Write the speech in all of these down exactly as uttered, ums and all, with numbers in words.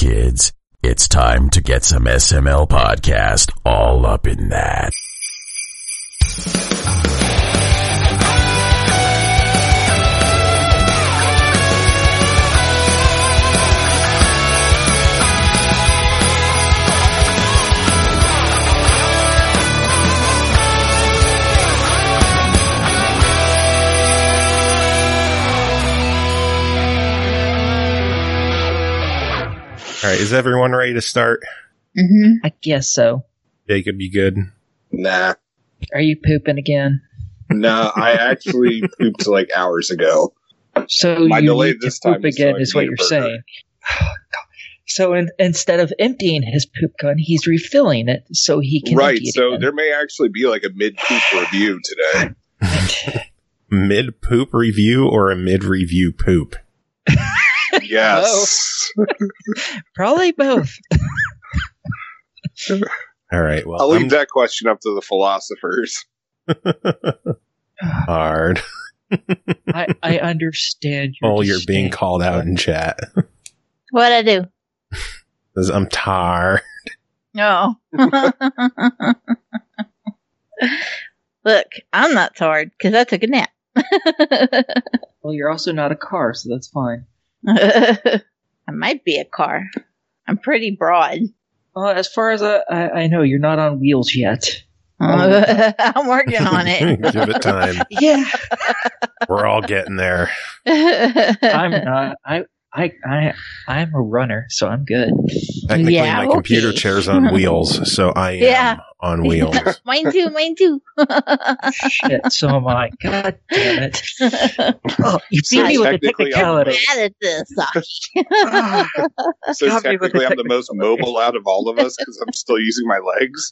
kids. It's time to get some S M L podcast all up in that. All right, is everyone ready to start? Mm-hmm. I guess so. Jacob, you good? Nah. Are you pooping again? No, I actually pooped like hours ago. So My you delay need this to poop time is again so I is what need a you're burger. saying. So in, instead of emptying his poop gun, he's refilling it so he can Right, empty it so again. there may actually be like a mid-poop review today. Mid poop review or a mid review poop? Yes. Probably both. All right, well, I'll leave I'm that question up to the philosophers. hard. I, I understand your Oh, you're being disdain. called out in chat. What'd I do? 'Cause I'm tired. No. Look, I'm not tired because I took a nap. Well, you're also not a car, so that's fine. I might be a car. I'm pretty broad. Well, as far as I, I, I know, you're not on wheels yet. I'm working on it. Give it time. Yeah. We're all getting there. I'm not. I, I, I, I'm a runner, so I'm good. Technically, Yeah, my okay. computer chair's on wheels, so I am Yeah. on wheels. Mine too, mine too. Shit, so am I. God damn it. Oh, you beat So me with the technically, I'm- technicality. Mad at this. Ah, So Got me with technically the I'm the most mobile out of all of us because I'm still using my legs.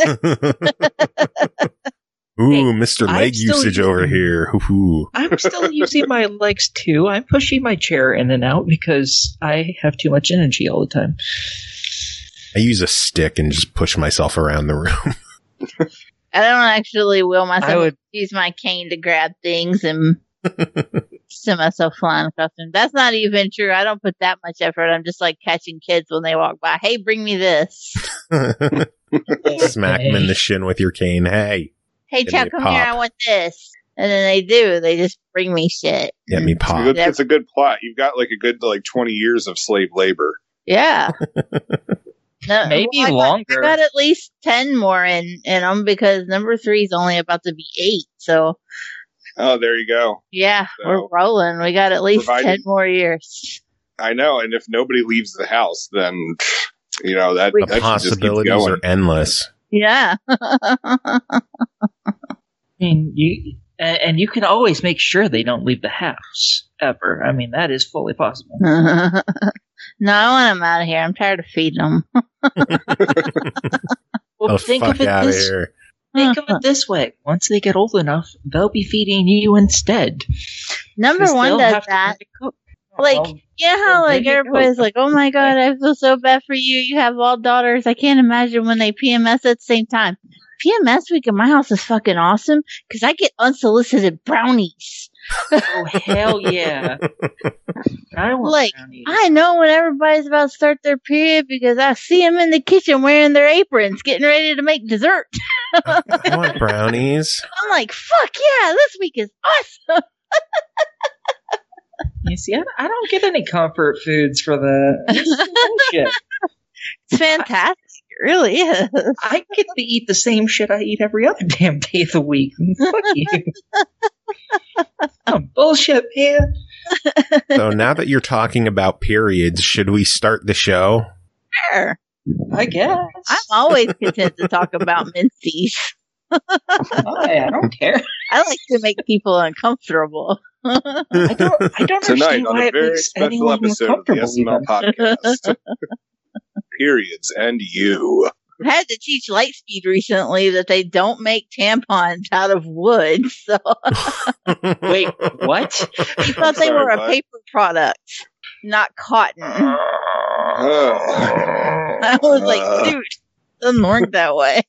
Ooh, Hey, Mister I'm Leg still usage using- over here. Hoo-hoo. I'm still using my legs too. I'm pushing my chair in and out because I have too much energy all the time. I use a stick and just push myself around the room. I don't actually will myself I would- use my cane to grab things and send myself flying across them. That's not even true. I don't put that much effort. I'm just like catching kids when they walk by. Hey, bring me this. Smack them in the shin with your cane. Hey, Hey, Give Chow, me a come here. pop. I want this. And then they do. They just bring me shit. get me It's a, pop. good, it's a good plot. You've got like a good like twenty years of slave labor. Yeah. No, Maybe well, I got- longer. I got at least ten more in, in them because number three is only about to be eight. So, Oh, there you go. yeah, So, we're rolling. We got at least provided- ten more years. I know, and if nobody leaves the house, then you know that, The that The should just keep possibilities going. are endless. Yeah. I mean, you and, and you can always make sure they don't leave the house ever. I mean, that is fully possible. No, I want them out of here. I'm tired of feeding them. Well, Oh, think fuck of it out of this. here. Think of it this way: once they get old enough, they'll be feeding you instead. Number 'Cause one they'll does have to that. learn to cook. Like, Well, you know how well, like there you everybody's go. like, "Oh my god, I feel so bad for you. You have all daughters. I can't imagine when they P M S at the same time." P M S week at my house is fucking awesome because I get unsolicited brownies. oh hell yeah! I want Like, brownies. I know when everybody's about to start their period because I see them in the kitchen wearing their aprons, getting ready to make dessert. I want brownies. I'm like, "Fuck yeah, this week is awesome." You see, I, I don't get any comfort foods for the this is bullshit. It's fantastic. It really is. I get to eat the same shit I eat every other damn day of the week. Fuck you. Oh, bullshit, man. So now that you're talking about periods, should we start the show? Sure. I guess. I'm always content to talk about mincees. I, I don't care. I like to make people uncomfortable. I don't. I don't Tonight understand on why a it very makes special anyone episode of the uncomfortable. S M L even. podcast. Periods and you. I had to teach Lightspeed recently that they don't make tampons out of wood, so Wait, what? I thought they Sorry, were a bud. paper product, not cotton. Oh. I was like, Uh. dude, it doesn't work that way.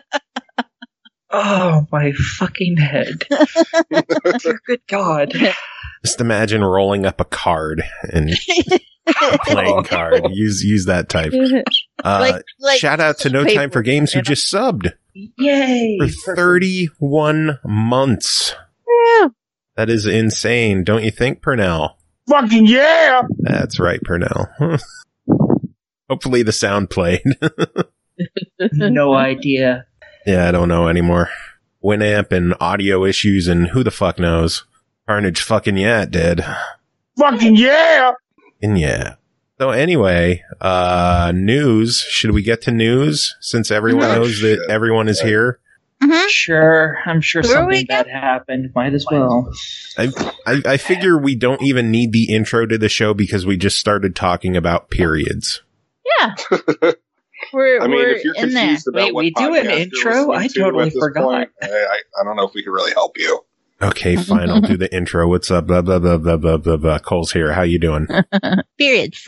Oh my fucking head! Good God! Just imagine rolling up a card and Playing card. Use use that type. Uh, Like- like shout out to No paper, Time for Games who you know? just subbed Yay! for thirty-one months. Yeah. That is insane, don't you think, Purnell? Fucking yeah! That's right, Purnell. Hopefully the sound played. No idea. Yeah, I don't know anymore. Winamp and audio issues and who the fuck knows. Carnage fucking yeah, it did. Fucking yeah! And yeah. So anyway, uh, news. Should we get to news since everyone Oh, knows that shit. everyone is here? Mhm. Sure, I'm sure Where we something go? bad happened. Might as well. I, I, I figure we don't even need the intro to the show because we just started talking about periods. Yeah. We're, I mean, we're if you're in there. confused about Wait, what we do an podcast you're intro? I listening to totally at this forgot. point, I, I, I don't know if we can really help you. Okay, fine. I'll do the intro. What's up? Blah, blah, blah, blah, blah, blah, blah. Cole's here. How you doing? Periods.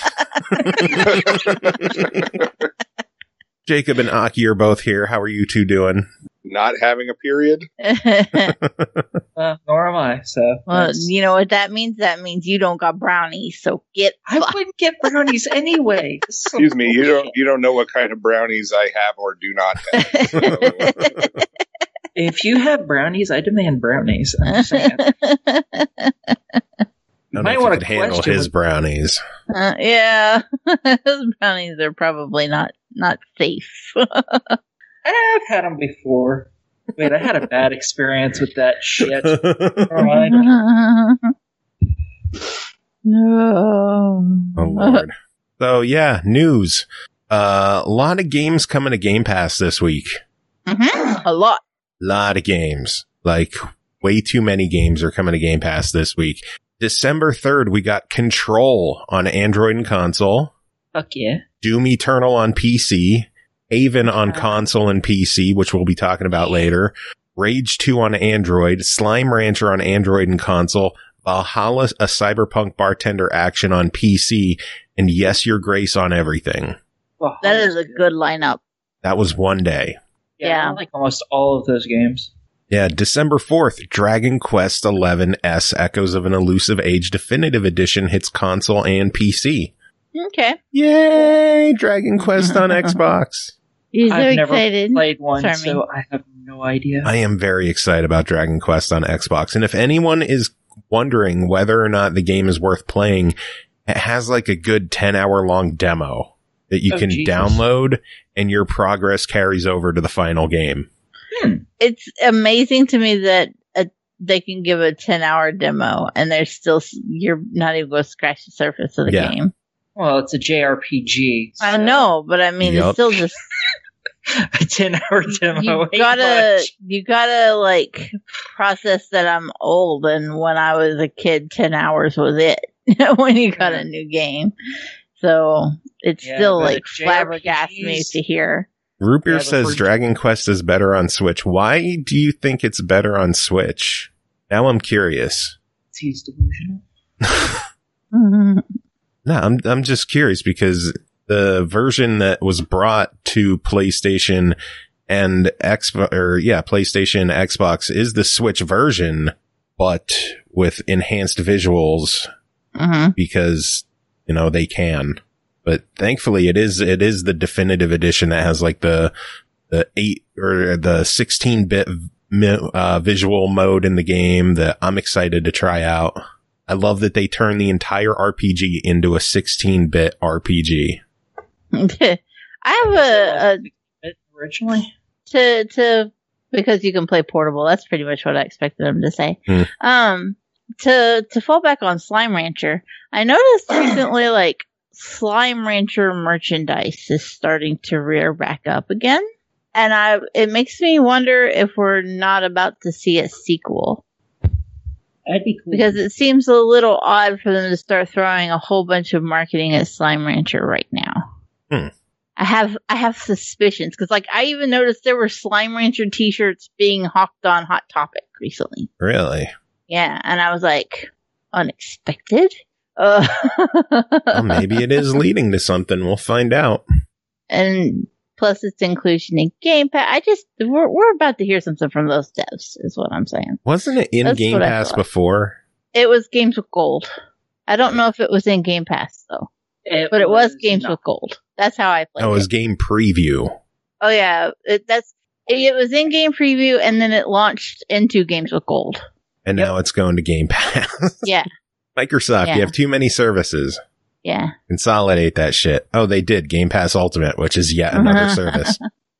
Jacob and Aki are both here. How are you two doing? Not having a period? Uh, nor am I. So Well, that's- you know what that means? That means you don't got brownies, so get I fucked. wouldn't get brownies anyway. Excuse me, you don't you don't know what kind of brownies I have or do not have. So, If you have brownies, I demand brownies. I'm just saying. I don't might know if wanna you could handle question his what- brownies. Uh, yeah, those brownies are probably not not safe. I've had them before. Wait, I had a bad experience with that shit. Never mind. No. Oh Lord. So yeah, news. Uh, a lot of games coming to Game Pass this week. Mhm. A lot. Lot of games. Like way too many games are coming to Game Pass this week. December third, we got Control on Android and console. Fuck yeah. Doom Eternal on P C. Haven on console and P C, which we'll be talking about later. Rage two on Android. Slime Rancher on Android and console. Valhalla, a Cyberpunk Bartender Action on P C. And Yes, Your Grace on everything. Well, That is a good lineup. That was one day. Yeah, Yeah. I like almost all of those games. Yeah, December fourth, Dragon Quest eleven S Echoes of an Elusive Age Definitive Edition hits console and P C. Okay. Yay! Dragon Quest on Xbox. You're so I've never excited. played one, Sorry, so I have no idea. I am very excited about Dragon Quest on Xbox. And if anyone is wondering whether or not the game is worth playing, it has like a good ten hour long demo that you Oh, can Jesus. download and your progress carries over to the final game. It's amazing to me that a, they can give a ten hour demo and they're still, s- you're not even going to scratch the surface of the Yeah. game. Well, it's a J R P G. I so know, but I mean, Yup. it's still just, a ten hour demo. you ain't gotta, much. you gotta like process that I'm old and when I was a kid, ten hours was it when you got a new game. So it's Yeah, still but like J R P Gs flabbergasted me to hear. Root Beer Yeah, but says for- Dragon Quest is better on Switch. Why do you think it's better on Switch? Now I'm curious. He's delusional. No, I'm I'm just curious because the version that was brought to PlayStation and Xbox, or yeah, PlayStation, Xbox is the Switch version, but with enhanced visuals hmm because you know they can. But thankfully, it is it is the definitive edition that has like the the eight or the sixteen bit uh, visual mode in the game that I'm excited to try out. I love that they turn the entire R P G into a sixteen bit R P G. I have a, a Originally? to to because you can play portable. That's pretty much what I expected them to say. Hmm. Um, to to fall back on Slime Rancher, I noticed recently like Slime Rancher merchandise is starting to rear back up again, and I it makes me wonder if we're not about to see a sequel. That'd be cool. Because it seems a little odd for them to start throwing a whole bunch of marketing at Slime Rancher right now. Hmm. I have I have suspicions because, like, I even noticed there were Slime Rancher T-shirts being hawked on Hot Topic recently. Really? Yeah, and I was like, unexpected. Uh, Well, maybe it is leading to something. We'll find out. and plus, its inclusion in Game Pass. I just we're we're about to hear something from those devs, is what I'm saying. Wasn't it in That's Game what I Pass thought. before? It was Games with Gold. I don't know if it was in Game Pass though, It but it was Games not. with Gold. That's how I played Oh, it was it. game preview. Oh yeah, it, that's it was in game preview, and then it launched into Games with Gold. And Yep. now it's going to Game Pass. Yeah, Microsoft, Yeah. you have too many services. yeah. Consolidate that shit. Oh, they did. Game Pass Ultimate, which is yet another service.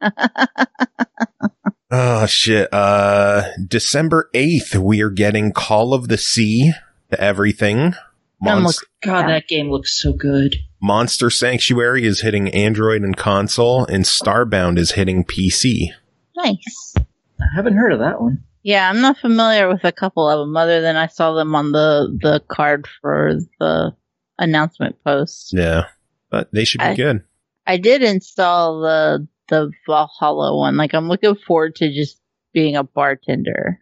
Oh, shit. Uh, December eighth, we are getting Call of the Sea to everything. I'm Monst- God, that game looks so good. Monster Sanctuary is hitting Android and console, and Starbound is hitting P C. Nice. I haven't heard of that one. Yeah, I'm not familiar with a couple of them, other than I saw them on the the card for the announcement post. Yeah, but they should be I- good. I did install the the Valhalla one. Like, I'm looking forward to just being a bartender.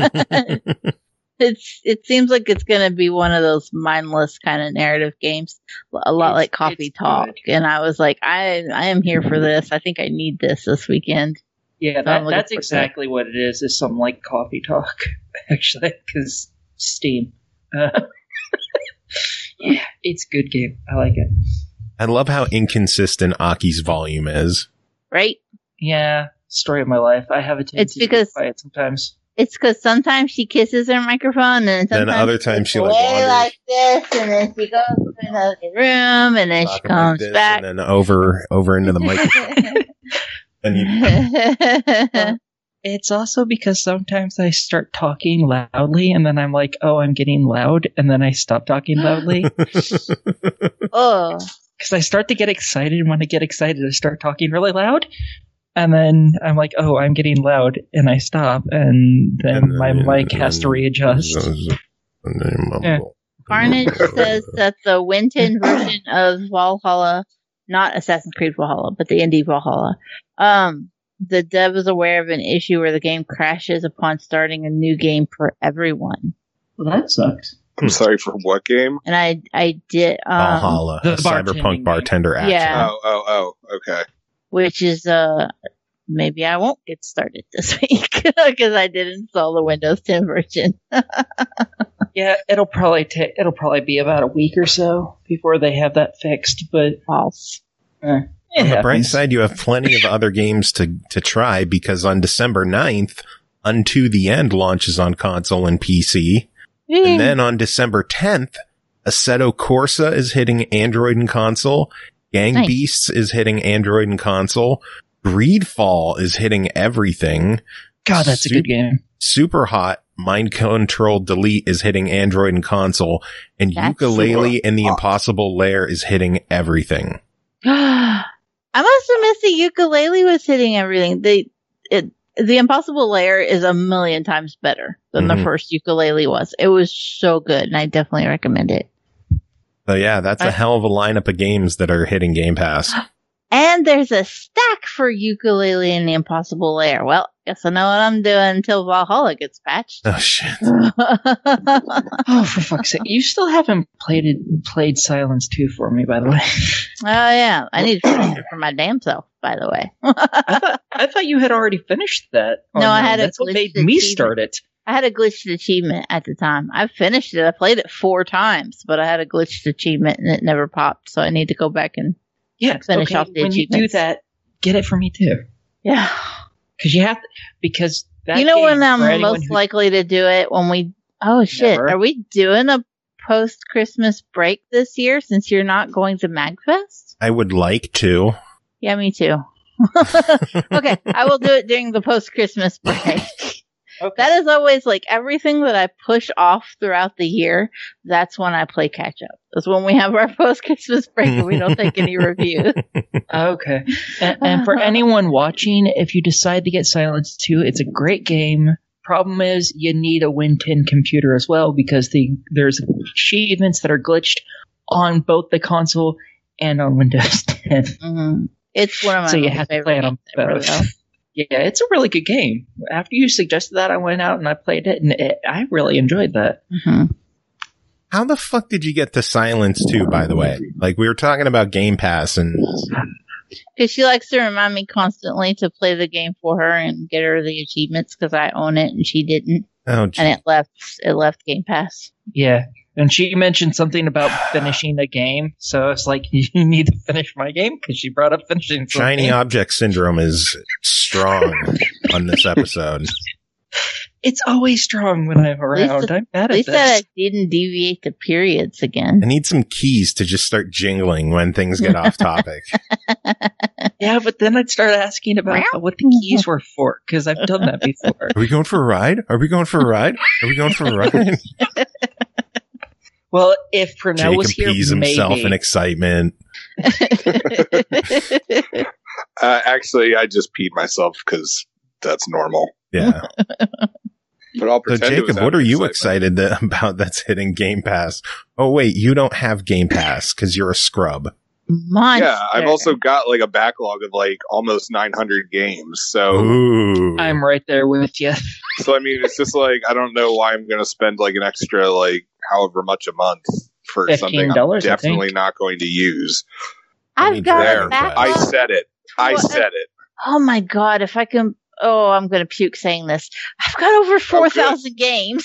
It's it seems like it's gonna be one of those mindless kind of narrative games, a lot It's- like Coffee it's Talk. good. And I was like, I I am here for this. I think I need this this weekend. Yeah, So I'm that, looking that's forward to exactly what it is. Is something like Coffee Talk, actually, because Steam. Uh, yeah, it's a good game. I like it. I love how inconsistent Aki's volume is. Right? Yeah, story of my life. I have a tendency It's because- to be quiet sometimes. It's because sometimes she kisses her microphone, and Then sometimes other times she, like, away wanders. like this, and then she goes to another room, and then she Talking like comes this back. and then over over into the microphone. And you, It's also because sometimes I start talking loudly, and then I'm like, "Oh, I'm getting loud," and then I stop talking loudly Oh, because I start to get excited. And when I get excited, I start talking really loud, and then I'm like, "Oh, I'm getting loud," and I stop, and then And then- my mic and has to then- readjust. and then- Yeah. Carnage says that the Win ten version of Valhalla, not Assassin's Creed Valhalla, but the indie Valhalla, um, the dev is aware of an issue where the game crashes upon starting a new game for everyone. Well, that sucks. I'm sorry, for what game? And I, I did, um, Valhalla, the a cyberpunk bartending bartender action. Yeah. Oh, oh, oh, okay. which is, uh, maybe I won't get started this week because I did install the Windows ten version. Yeah, it'll probably take. It'll probably be about a week or so before they have that fixed. But False. eh, it On the bright happens. side, you have plenty of other games to, to try because on December ninth, Unto the End launches on console and P C. And then on December tenth, Assetto Corsa is hitting Android and console. Gang Nice. Beasts is hitting Android and console. Greedfall is hitting everything. God, that's a Sup- good game. Super Hot Mind Control Delete is hitting Android and console. And That's Yooka-Laylee super and the hot. Impossible Lair is hitting everything. I must have missed the ukulele was hitting everything. The it the Impossible Lair is a million times better than Mhm. the first ukulele was. It was so good, and I definitely recommend it. So yeah, that's a I- hell of a lineup of games that are hitting Game Pass. And there's a stack for ukulele in the Impossible Lair. Well, guess I know what I'm doing until Valhalla gets patched. Oh shit. Oh, for fuck's sake! You still haven't played it, played Silence two for me, by the way. Oh yeah, I need to finish it for my damn self. By the way, I thought I thought you had already finished that. No, I your had own. a That's what glitched made me achievement. start it. I had a glitched achievement at the time. I finished it. I played it four times, but I had a glitched achievement and it never popped. So I need to go back and Yeah, Finish okay, off the when you do achievements. that, get it for me too. yeah. Because you have to, because that You know game, when I'm for anyone most who- likely to do it? When we. Oh shit! Never. Are we doing a post Christmas break this year? Since you're not going to Magfest? I would like to. Yeah, me too. Okay, I will do it during the post Christmas break. Okay. That is always like everything that I push off throughout the year. That's when I play catch up. That's when we have our post Christmas break and we don't take any reviews. Okay. And, and for anyone watching, if you decide to get Silence two, it's a great game. Problem is, you need a Win ten computer as well because the there's achievements that are glitched on both the console and on Windows ten. Mm-hmm. It's one of my So you most have to favorite play it on games ever, both. though. Yeah, it's a really good game. After you suggested that, I went out and I played it, and it, I really enjoyed that. Mm-hmm. How the fuck did you get to Silence two, by the way? Like, we were talking about Game Pass and Because she likes to remind me constantly to play the game for her and get her the achievements because I own it and she didn't, oh, and gee. it left it left Game Pass. Yeah, And she mentioned something about finishing a game. So it's like, you need to finish my game because she brought up finishing something. Shiny object syndrome is strong on this episode. It's always strong when I'm around. Lisa, I'm bad at Lisa this. didn't deviate the periods again. I need some keys to just start jingling when things get off topic. Yeah, but then I'd start asking about what the keys were for because I've done that before. Are we going for a ride? Are we going for a ride? Are we going for a ride? Well, if Pernell Jacob was here, pees himself maybe. in excitement. Uh, actually, I just peed myself because that's normal. Yeah. But I'll So pretend it was Jacob, out what of are you excitement. excited that, about that's hitting Game Pass? Oh wait, you don't have Game Pass because you're a scrub. Monster. Yeah, I've also got like a backlog of like almost nine hundred games. So, Ooh. I'm right there with you. so I mean, it's just like I don't know why I'm going to spend like an extra like however much a month for something I'm fifteen dollars, I definitely think. not going to use. I I've mean, got there, a backlog. I said it. I Well, said it. Oh my god, if I can. Oh, I'm going to puke saying this. I've got over four thousand games.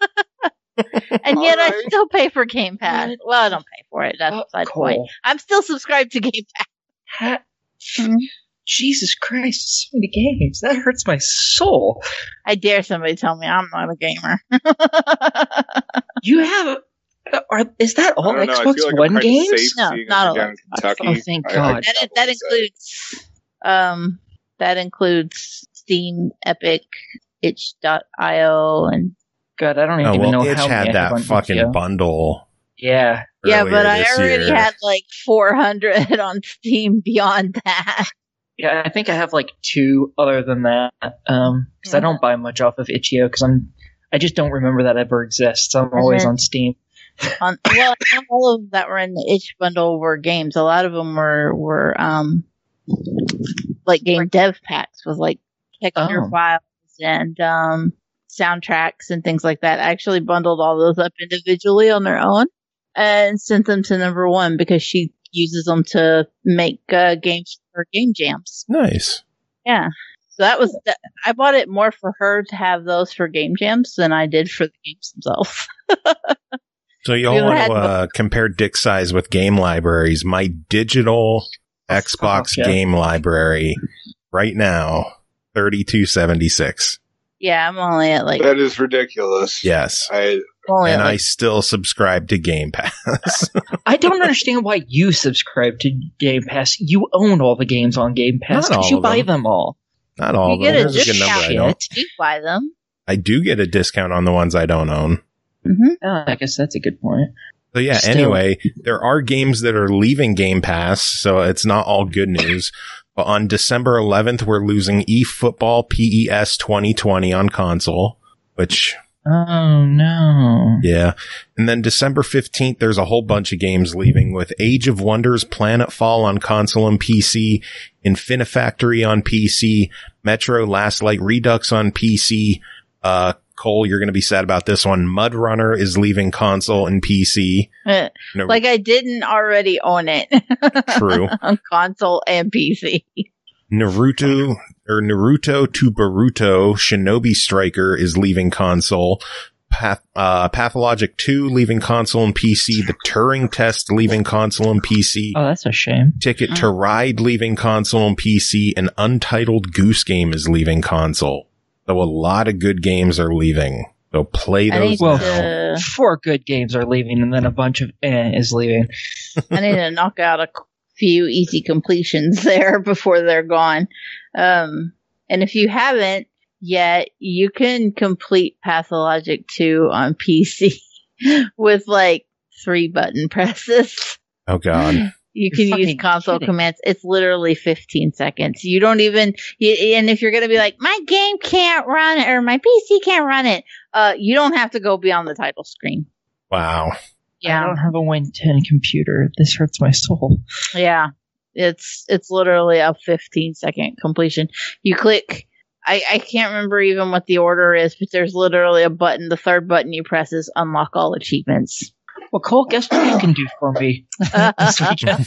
And yet I Alright. still pay for Game Pass. What? Well, I don't pay for it. That's Oh, beside the Cole. point. I'm still subscribed to Game Pass. Ha- Mhm. Jesus Christ, so many games. That hurts my soul. I dare somebody tell me I'm not a gamer. You have. Are, is that all I don't know, I Xbox feel like I'm One kinda games? safe No, seeing not it all down in Xbox. Kentucky. Oh, thank I- I God. that, probably that would say. includes um that includes Steam, Epic, itch dot io, and God, I don't Oh, even well, know Itch how many had I have that on fucking itch.io. bundle. Yeah. yeah, earlier but I this already year. had like four hundred on Steam beyond that. Yeah, I think I have like two other than that. Um, because I don't buy much off of itch dot io because I'm, I just don't remember that ever exists. I'm always Mhm. on Steam. On, well, not all of them that were in the itch bundle were games. A lot of them were were um like game dev packs with like texture Oh. files and um soundtracks and things like that. I actually bundled all those up individually on their own and sent them to number one because she uses them to make uh, games for game jams. Nice. Yeah. So that was, that, I bought it more for her to have those for game jams than I did for the games themselves. So y'all You want had to uh, compare dick size with game libraries? My digital Xbox yeah. game library right now, thirty-two seventy-six. Yeah, I'm only at like, That is ridiculous. Yes. I, only And at I like still subscribe to Game Pass. I don't understand why you subscribe to Game Pass. You own all the games on Game Pass Not all because you of buy them. them all. Not all you of get them. a There's a good number I discount. don't. You buy them. I do get a discount on the ones I don't own. Mm-hmm. Oh, I guess that's a good point. So yeah, Still. anyway, there are games that are leaving Game Pass, so it's not all good news. But on December eleventh, we're losing eFootball P E S twenty twenty on console, which, Oh no. yeah. And then December fifteenth, there's a whole bunch of games leaving with Age of Wonders Planetfall on console and P C, Infinifactory on P C, Metro Last Light Redux on P C, uh, Cole, you're going to be sad about this one. Mud Runner is leaving console and P C. Eh, No, Like I didn't already own it. True. On console and P C. Naruto or Naruto to Boruto Shinobi Striker is leaving console. Path, uh, Pathologic two leaving console and P C. The Turing Test leaving console and P C. Oh, that's a shame. Ticket to Ride leaving console and P C. And Untitled Goose Game is leaving console. So a lot of good games are leaving. So play I those need Well, now. to, Four good games are leaving, and then a bunch of eh is leaving. I need to knock out a few easy completions there before they're gone. Um, and if you haven't yet, you can complete Pathologic two on P C with like three button presses. Oh god. You You're can use fucking console kidding. commands. It's literally fifteen seconds. You don't even, you, and if you're going to be like, my game can't run it or my P C can't run it, uh, you don't have to go beyond the title screen. Wow. I Yeah. don't have a Win ten computer. This hurts my soul. Yeah. It's, it's literally a fifteen second completion. You click, I, I can't remember even what the order is, but there's literally a button. The third button you press is unlock all achievements. Well, Cole, guess what you can do for me this weekend?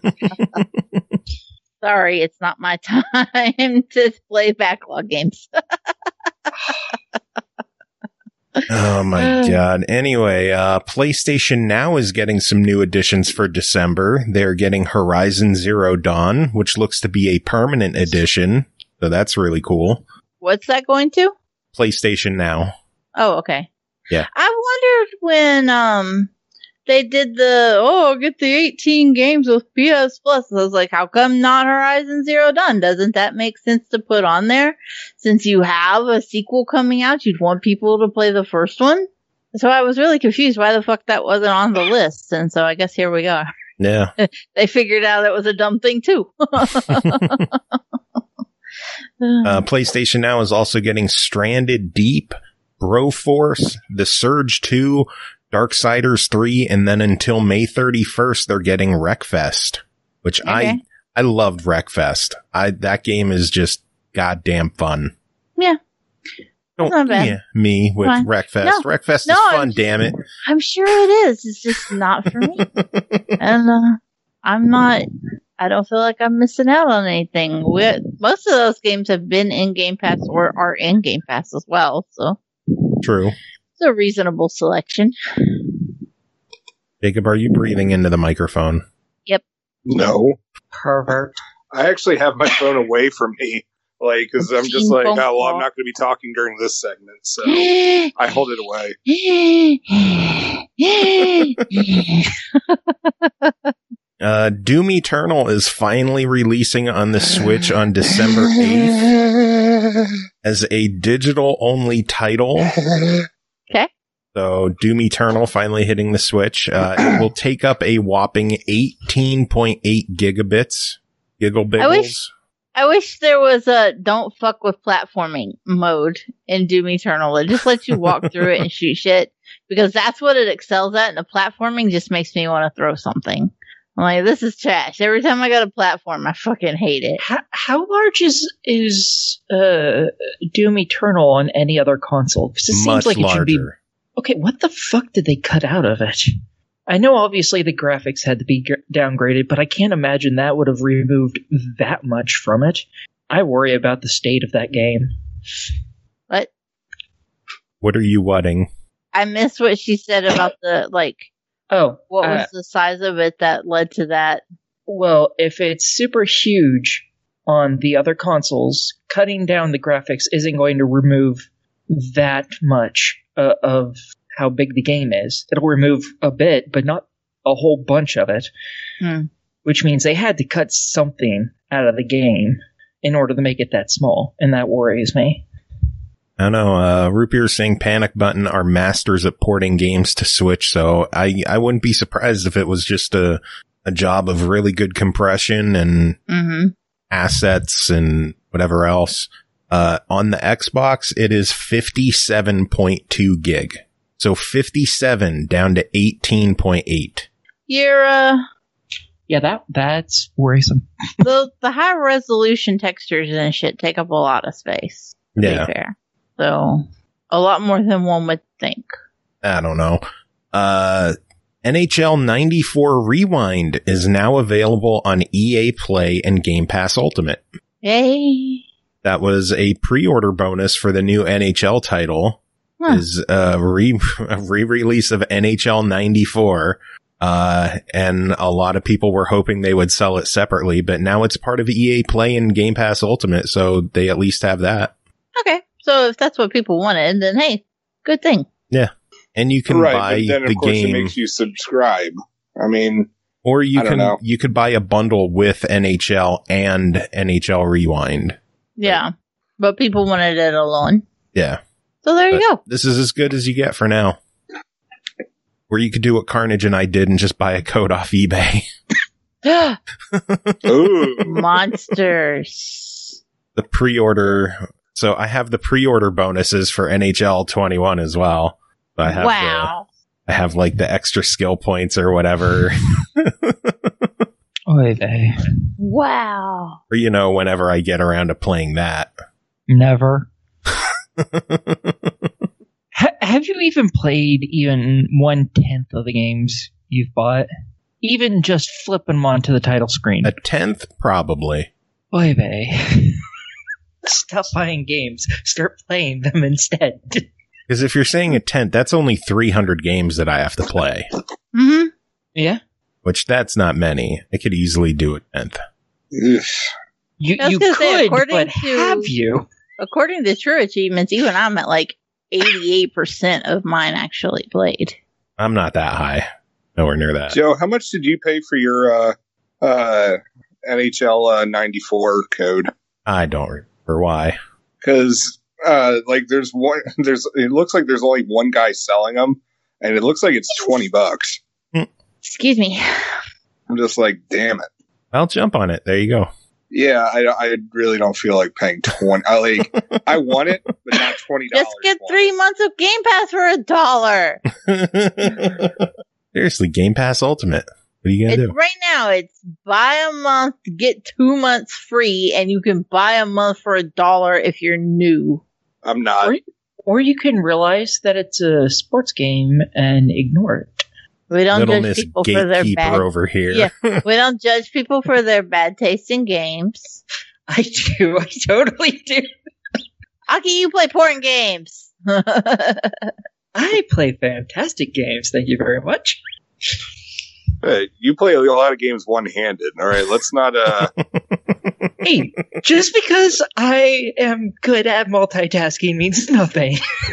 Sorry, it's not my time to play backlog games. Oh my god. Anyway, uh, PlayStation Now is getting some new additions for December. They're getting Horizon Zero Dawn, which looks to be a permanent edition. So that's really cool. What's that going to? PlayStation Now. Oh, okay. Yeah. I wondered when um they did the, oh, get the eighteen games with P S Plus. I was like, how come not Horizon Zero Dawn? Doesn't that make sense to put on there? Since you have a sequel coming out, you'd want people to play the first one? So I was really confused why the fuck that wasn't on the list. And so I guess here we are. Yeah. They figured out it was a dumb thing too. uh, PlayStation Now is also getting Stranded Deep, Broforce, The Surge two, Darksiders three, and then until May thirty-first, they're getting Wreckfest, which Okay. I I loved Wreckfest. I that game is just goddamn fun. Yeah. Don't Not bad. yeah, me with Fine. Wreckfest. No. Wreckfest No, is I'm fun, just- damn it. I'm sure it is. It's just not for me. And uh, I'm not, I don't feel like I'm missing out on anything. We, most of those games have been in Game Pass or are in Game Pass as well. So True. it's a reasonable selection. Jacob, are you breathing into the microphone? No. Pervert. I actually have my phone away from me. Like, because I'm just like, oh, Phone well, I'm call. not going to be talking during this segment. So I hold it away. Uh, Doom Eternal is finally releasing on the Switch on December eighth as a digital-only title. Okay. So Doom Eternal finally hitting the Switch. Uh, it will take up a whopping eighteen point eight gigabits. Giggle I wish- biggles. I wish there was a don't fuck with platforming mode in Doom Eternal. It just lets you walk through it and shoot shit because that's what it excels at. And the platforming just makes me want to throw something. I'm like, this is trash. Every time I got a platform, I fucking hate it. How, how large is is uh, Doom Eternal on any other console? Because it seems Much like it larger. should be. Okay, what the fuck did they cut out of it? I know obviously the graphics had to be g- downgraded, but I can't imagine that would have removed that much from it. I worry about the state of that game. But What are you whatting? I missed what she said about the, like, Oh, what uh, was the size of it that led to that? well, if it's super huge on the other consoles, cutting down the graphics isn't going to remove that much uh, of how big the game is. It'll remove a bit, but not a whole bunch of it. Hmm. Which means they had to cut something out of the game in order to make it that small, and that worries me. I don't know. Uh, Root Beer saying Panic Button are masters at porting games to Switch, so I, I wouldn't be surprised if it was just a, a job of really good compression and Mm-hmm. assets and whatever else. Uh, on the Xbox, it is fifty-seven point two gig. So fifty-seven down to eighteen point eight. You're, uh, Yeah, that that's worrisome. the, the high resolution textures and shit take up a lot of space. To Yeah. be fair. So, a lot more than one would think. I don't know. Uh, N H L ninety-four Rewind is now available on E A Play and Game Pass Ultimate. Yay. That was a pre-order bonus for the new N H L title. Huh. Is a, re- a re-release of N H L ninety-four. Uh, and a lot of people were hoping they would sell it separately, but now it's part of E A Play and Game Pass Ultimate, so they at least have that. Okay. So, if that's what people wanted, then hey, good thing. And you can right, buy but then of the course game, it makes you subscribe. I mean, or you I don't can know. you could buy a bundle with N H L and N H L Rewind. Yeah. But people wanted it alone. Yeah. So, there you go. This is as good as you get for now. Or you could do what Carnage and I did and just buy a code off eBay. ooh, Monsters. The pre-order. So I have the pre-order bonuses for N H L twenty-one as well. So I have Wow. the, I have like the extra skill points or whatever. Oy vey. Wow. Or, you know, whenever I get around to playing that. Never. Ha- have you even played even one tenth of the games you've bought? Even just flipping them onto the title screen. A tenth, probably. Oy vey. Stop buying games. Start playing them instead. Because if you're saying a tenth, that's only three hundred games that I have to play. Mm-hmm. Yeah. Which that's not many. I could easily do a tenth. You, I was you gonna say, could, according but to- have you? According to True Achievements, even I'm at like eighty-eight percent of mine actually played. I'm not that high. Nowhere near that. Joe, how much did you pay for your uh, uh, N H L uh, ninety-four code? I don't remember why. Because uh, like there's one, there's it looks like there's only one guy selling them, and it looks like it's twenty bucks. Excuse me. I'm just like, damn it. I'll jump on it. There you go. Yeah, I, I really don't feel like paying twenty. I like I want it, but not twenty dollars. Just get three months of Game Pass for a dollar. Seriously, Game Pass Ultimate. What are you gonna It's do? right now. It's buy a month, get two months free, and you can buy a month for a dollar if you're new. I'm not. Or, or you can realize that it's a sports game and ignore it. We don't Little judge Miss people for their Gatekeeper bad. over here. Yeah, we don't judge people for their bad taste in games. I do. I totally do. Aki, you play porn games. I play fantastic games. Thank you very much. Hey, you play a lot of games one-handed. All right, let's not. Uh, Hey, just because I am good at multitasking means nothing.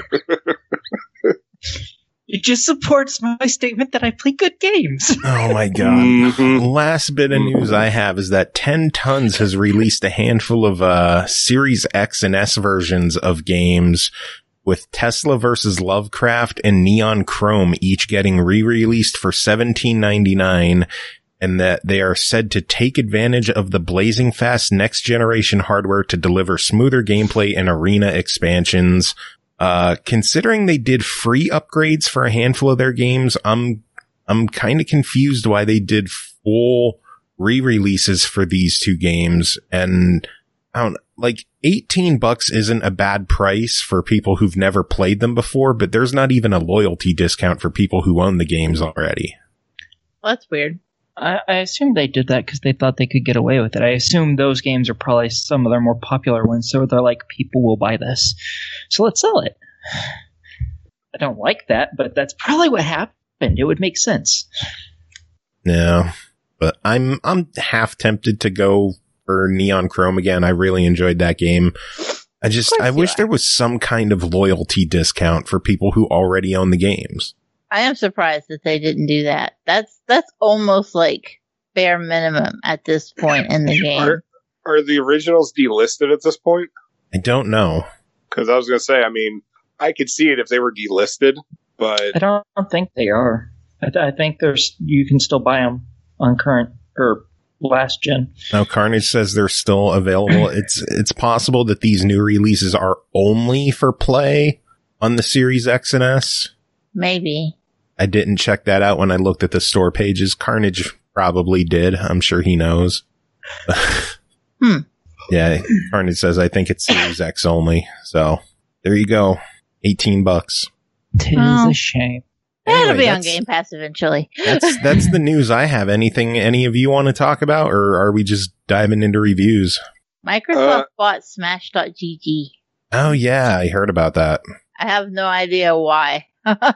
It just supports my statement that I play good games. Oh my god. Mhm. Last bit of news I have is that ten tons has released a handful of uh Series X and S versions of games, with Tesla versus Lovecraft and Neon Chrome each getting re-released for seventeen ninety-nine, and that they are said to take advantage of the blazing fast next generation hardware to deliver smoother gameplay and arena expansions. Uh, considering they did free upgrades for a handful of their games, I'm, I'm kind of confused why they did full re-releases for these two games. And I don't like eighteen bucks isn't a bad price for people who've never played them before, but there's not even a loyalty discount for people who own the games already. Well, that's weird. I, I assume they did that because they thought they could get away with it. I assume those games are probably some of their more popular ones, so they're like, people will buy this, so let's sell it. I don't like that, but that's probably what happened. It would make sense. No, but I'm, I'm half tempted to go for Neon Chrome again. I really enjoyed that game. I just, Of course I you wish are. there was some kind of loyalty discount for people who already own the games. I am surprised that they didn't do that. That's that's almost like bare minimum at this point in the game. are, are the originals delisted at this point? I don't know. Because I was going to say, I mean, I could see it if they were delisted, but I don't think they are. I, th- I think there's you can still buy them on current or last gen. Now, Carnage says they're still available. It's it's possible that these new releases are only for play on the Series X and S. Maybe. I didn't check that out when I looked at the store pages. Carnage probably did. I'm sure he knows. Hmm. Yeah, Carnage says I think it's Series X only. So there you go. eighteen bucks. Tis Oh. a shame. It'll Anyway, be on that's- Game Pass eventually. That's that's the news I have. Anything any of you want to talk about, or are we just diving into reviews? Microsoft Uh, bought Smash dot G G. Oh yeah, I heard about that. I have no idea why.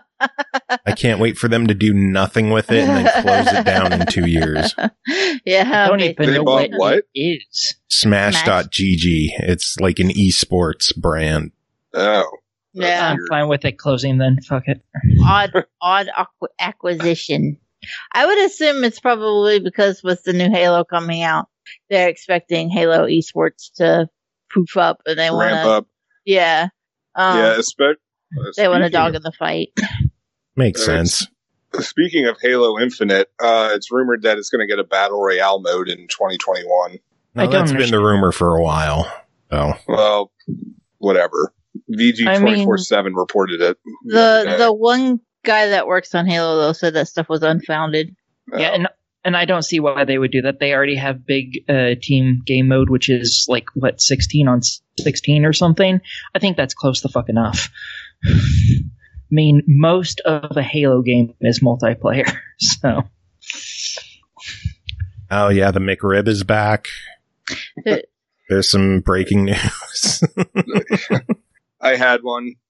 I can't wait for them to do nothing with it and then close it down in two years. Yeah. I don't basically. even They know bought what, what? it is. Smash dot G G. It's like an esports brand. oh. Yeah. I'm fine with it closing then. Fuck it. Odd, odd acqu- acquisition. I would assume it's probably because with the new Halo coming out, they're expecting Halo esports to poof up, and they want Ramp to. up. Yeah. Um, yeah, especially. they want a dog in the fight. Makes Uh, sense. Speaking of Halo Infinite, uh, it's rumored that it's going to get a Battle Royale mode in twenty twenty-one. No, I don't that's been the understand. rumor for a while. So Well, whatever. V G I mean- twenty-four seven reported it. The the one guy that works on Halo though said that stuff was unfounded. Yeah, and and I don't see why they would do that. They already have big uh, team game mode, which is like what sixteen on sixteen or something. I think that's close to fuck enough. I mean, most of a Halo game is multiplayer, so oh yeah, the McRib is back. The- There's some breaking news. I had one.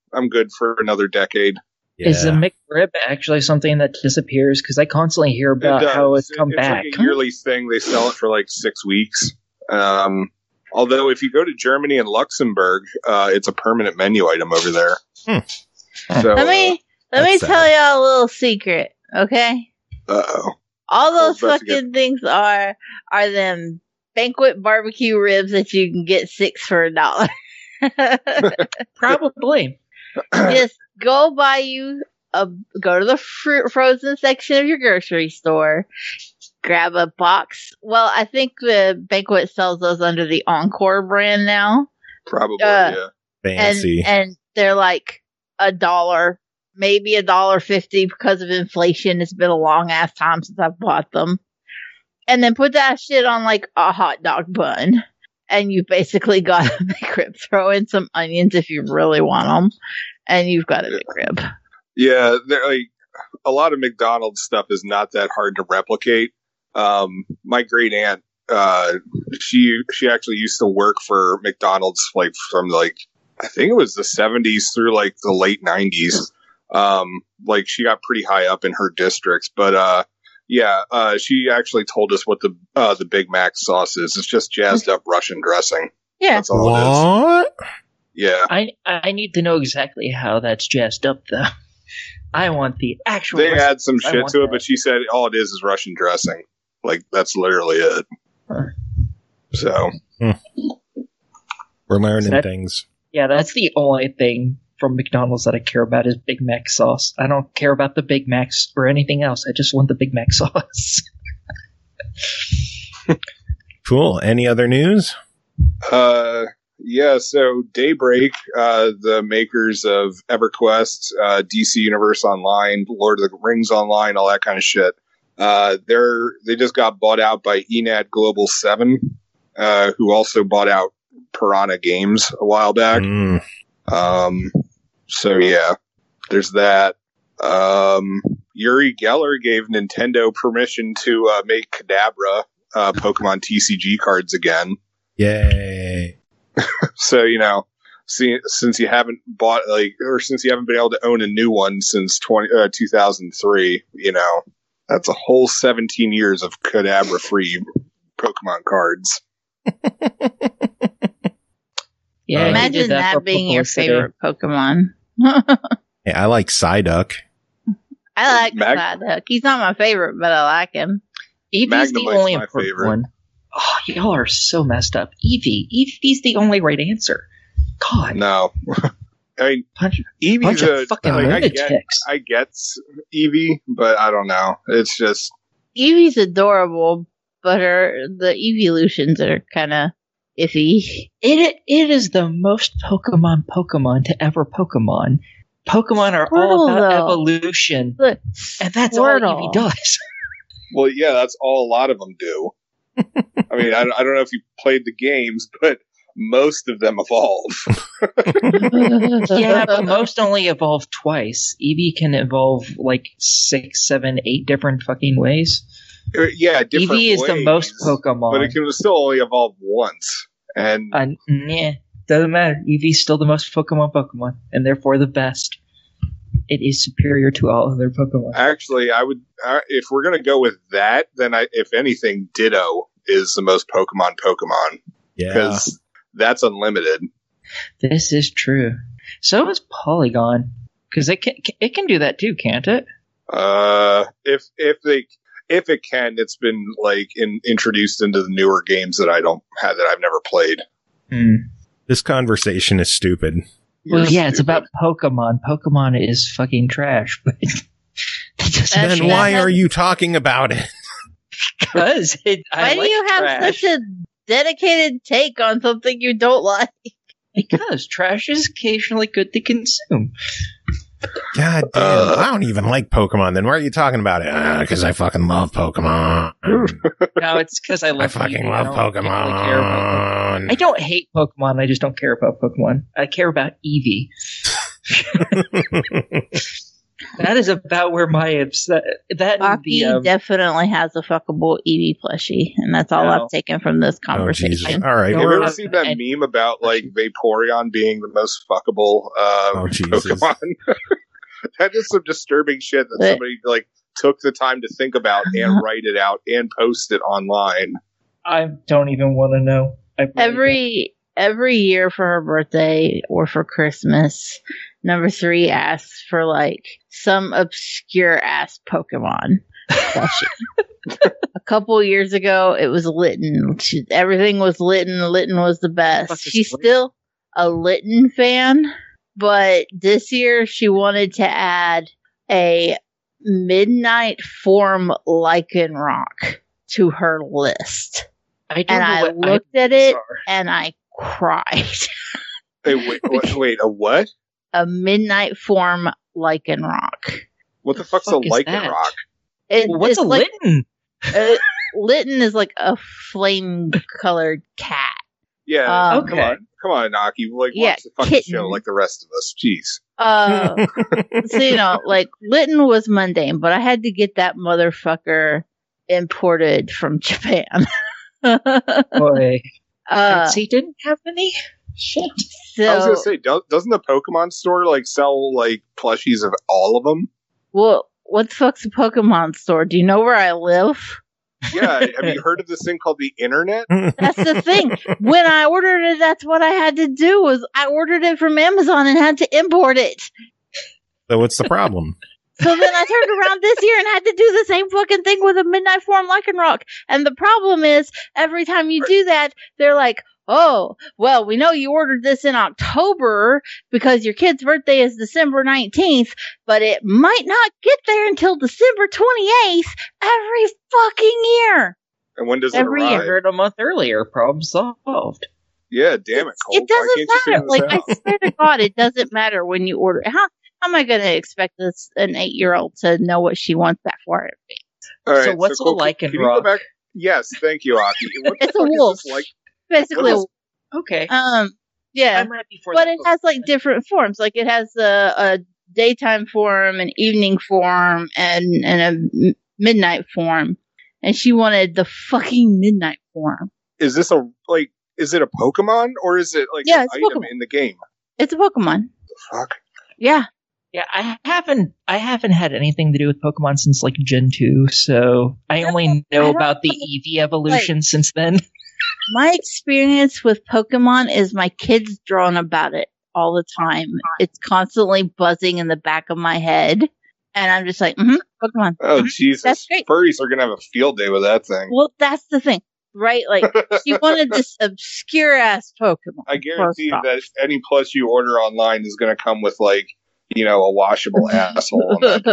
I'm good for another decade. Yeah. Is the McRib actually something that disappears? Because I constantly hear about It how does. it's come it's back. like a yearly thing. They sell it for like six weeks. Um, although if you go to Germany and Luxembourg, uh, it's a permanent menu item over there. Hmm. So, Let me let me That's tell sad. y'all a little secret, okay? uh oh. All those Well, that's fucking things are are them banquet barbecue ribs that you can get six for a dollar. Probably. Just go buy you a go to the fr- frozen section of your grocery store, grab a box. Well, I think the banquet sells those under the Encore brand now, Probably, Uh, yeah. Fancy. and and they're like a dollar, maybe a dollar fifty because of inflation. It's been a long ass time since I've bought them. And then put that shit on like a hot dog bun. And you basically got a McRib. Throw in some onions if you really want them. And you've got a McRib. Yeah, they're like a lot of McDonald's stuff is not that hard to replicate. Um, my great aunt, uh, she she actually used to work for McDonald's like from like I think it was the seventies through like the late nineties. Um, like she got pretty high up in her districts, but uh, yeah, uh, she actually told us what the uh, the Big Mac sauce is. It's just jazzed up Russian dressing. Yeah. That's all it is. What? Yeah. I I need to know exactly how that's jazzed up, though. I want the actual. They recipe. add some I shit want to it, that. but she said all it is is Russian dressing. Like that's literally it. Huh. So We're learning That- things. Yeah, that's the only thing from McDonald's that I care about is Big Mac sauce. I don't care about the Big Macs or anything else. I just want the Big Mac sauce. Cool. Any other news? uh yeah, so Daybreak, uh the makers of EverQuest, uh D C Universe Online, Lord of the Rings Online, all that kind of shit. Uh they're they just got bought out by Enad Global seven, uh who also bought out Piranha Games a while back. Mm. Um, so yeah, there's that. Um, Uri Geller gave Nintendo permission to uh, make Kadabra uh, Pokemon T C G cards again. Yay. So you know, see, since you haven't bought like, or since you haven't been able to own a new one since twenty uh, two thousand three, you know, that's a whole seventeen years of Kadabra free Pokemon cards. Yeah, he Imagine did that, for being your publicity. favorite Pokemon. Hey, I like Psyduck. I like Mag- Psyduck. He's not my favorite, but I like him. Eevee's the Magnemite's only my important favorite. one. Oh, y'all are so messed up. Eevee. Eevee's the only right answer. God. No, I mean Punch, Eevee's bunch a of fucking like, I get, lunatics. I get Eevee, but I don't know. It's just Eevee's adorable, but her the evolutions are kind of iffy. It it is the most Pokemon Pokemon to ever Pokemon. Pokemon are all Squirtle, about though. evolution, Look, and that's Squirtle. all Eevee does. well, yeah, that's all a lot of them do. I mean, I, I don't know if you played the games, but most of them evolve. Yeah, but most only evolve twice. Eevee can evolve like six, seven, eight different fucking ways. Uh, yeah, different Eevee is the ways, most Pokemon. but it can still only evolve once. And Uh, nah, doesn't matter. Eevee's still the most Pokemon Pokemon, and therefore the best. It is superior to all other Pokemon. actually, I would, uh, if we're gonna go with that, then I, if anything, Ditto is the most Pokemon Pokemon Yeah. because that's unlimited. This is true. So is Polygon, because it can it can do that too, can't it? Uh, if if they if it can, it's been like in, introduced into the newer games that I don't have that I've never played. Hmm. This conversation is stupid. Well, You're yeah, it's stupid. about Pokemon. Pokemon is fucking trash, but it doesn't That's- Then that why has- are you talking about it? because it, I Why do like you have trash. such a dedicated take on something you don't like? Because trash is occasionally good to consume. God damn. Uh. I don't even like Pokemon. Then why are you talking about it? Because I fucking love Pokemon. No, it's because I love I fucking Eevee. love I don't particularly care about them. I Pokemon. don't hate Pokemon. I just don't care about Pokemon. I care about Eevee. That is about where my upset. That and Aki the um, definitely has a fuckable Eevee plushie, and that's all No. I've taken from this Oh, Jesus. conversation. All right. Have you we're- ever seen that and- meme about like Vaporeon being the most fuckable uh, Oh, Jesus. Pokemon? That is some disturbing shit that But- somebody like took the time to think about and write it out and post it online. I don't even want to know. I really Every every year for her birthday or for Christmas, number three asks for like some obscure ass Pokemon plushie. A couple years ago, it was Litten. She, everything was Litten. Litten was the Fuck best. is She's Litten? still a Litten fan, but this year she wanted to add a Midnight Form Lycanroc to her list. I don't And know I what looked at it are. and I cried. Hey, wait, wait, wait, a what? A Midnight Form Lycanroc. What the fuck's fuck a is Lycan that? Rock? It, What's it's a like, Litten? uh, Litten is like a flame colored cat. Yeah, Um, come Okay. on, come on, Aki. Like, Yeah, watch the fucking kitten. show like the rest of us. Jeez. Uh, so, you know, like, Litten was mundane, but I had to get that motherfucker imported from Japan. Boy, uh, Etsy didn't have any. Shit. so, I was gonna say, do- doesn't the Pokemon store like sell like plushies of all of them? well, what the fuck's a Pokemon store? Do you know where I live? Yeah, have you heard of this thing called the internet? That's the thing. When I ordered it, that's what I had to do. Was I ordered it from Amazon and had to import it. So what's the problem? So then I turned around this year and had to do the same fucking thing with a Midnight Form Lycanroc. And the problem is, every time you do that, they're like, oh, well, we know you ordered this in October because your kid's birthday is December nineteenth, but it might not get there until December twenty-eighth every fucking year. And when does it Every arrive? year. Ordered a month earlier. Problem solved. Yeah, damn it, Cole. It doesn't Why can't you matter. figure Like, this I out? swear to God, it doesn't matter when you order. How, how am I going to expect this an eight year old to know what she wants that for? All right, So what's a Cole, can- Can you go Lycanroc? back? Yes, thank you, Aki. What the It's a fuck wolf. is this like? Basically, What Okay. um, yeah. I'm ready for But that it has like different forms. Like it has a, a daytime form, an evening form, and and a m- midnight form. And she wanted the fucking midnight form. Is this a like? Is it a Pokemon or is it like Yeah, an it's a item Pokemon. in the game? It's a Pokemon. The fuck? Yeah. Yeah, I haven't I haven't had anything to do with Pokemon since like Gen two, so I only I know don't about the know, Eevee evolution since then. My experience with Pokemon is my kids drone about it all the time. It's constantly buzzing in the back of my head. And I'm just like, mm-hmm, Pokemon. Oh Mhm. Jesus! That's great. Furries are gonna have a field day with that thing. Well, that's the thing, right? Like, she wanted this obscure ass Pokemon. I guarantee First off. that any plush you order online is gonna come with like you know a washable asshole on that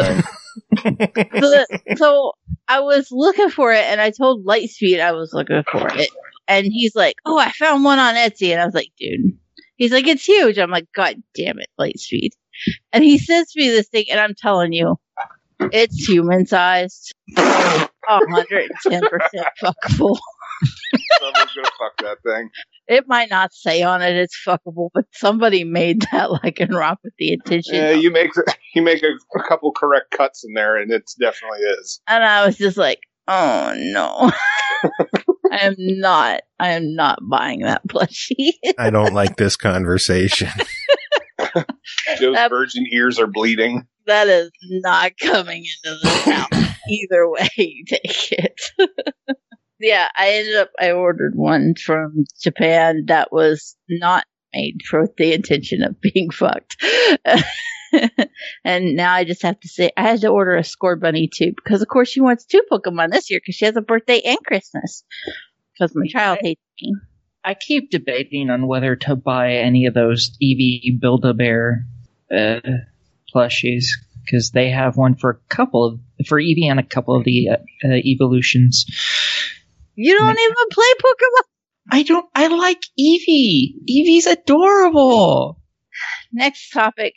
thing. so, so I was looking for it, and I told Lightspeed I was looking for it, and he's like, "Oh, I found one on Etsy," and I was like, "Dude," he's like, "It's huge." I'm like, "God damn it, Lightspeed!" And he sends me this thing, and I'm telling you, it's human sized, one hundred ten percent fuckable. Someone's gonna fuck that thing. It might not say on it it's fuckable, but somebody made that like and rock with the intention. Yeah, you make you make a, a couple correct cuts in there, and it definitely is. And I was just like, oh no. I am not I am not buying that plushie. I don't like this conversation. Joe's That- virgin ears are bleeding. That is not coming into this house. Either way you take it. Yeah, I ended up I ordered one from Japan that was not made for the intention of being fucked. And now I just have to say I had to order a Score Bunny too, because of course she wants two Pokemon this year because she has a birthday and Christmas. Because my child hates me. I keep debating on whether to buy any of those Eevee Build-A-Bear uh, plushies, because they have one for a couple of for Eevee and a couple of the uh, uh, evolutions. You don't even play Pokemon. I don't. I like Eevee. Eevee's adorable. Next topic.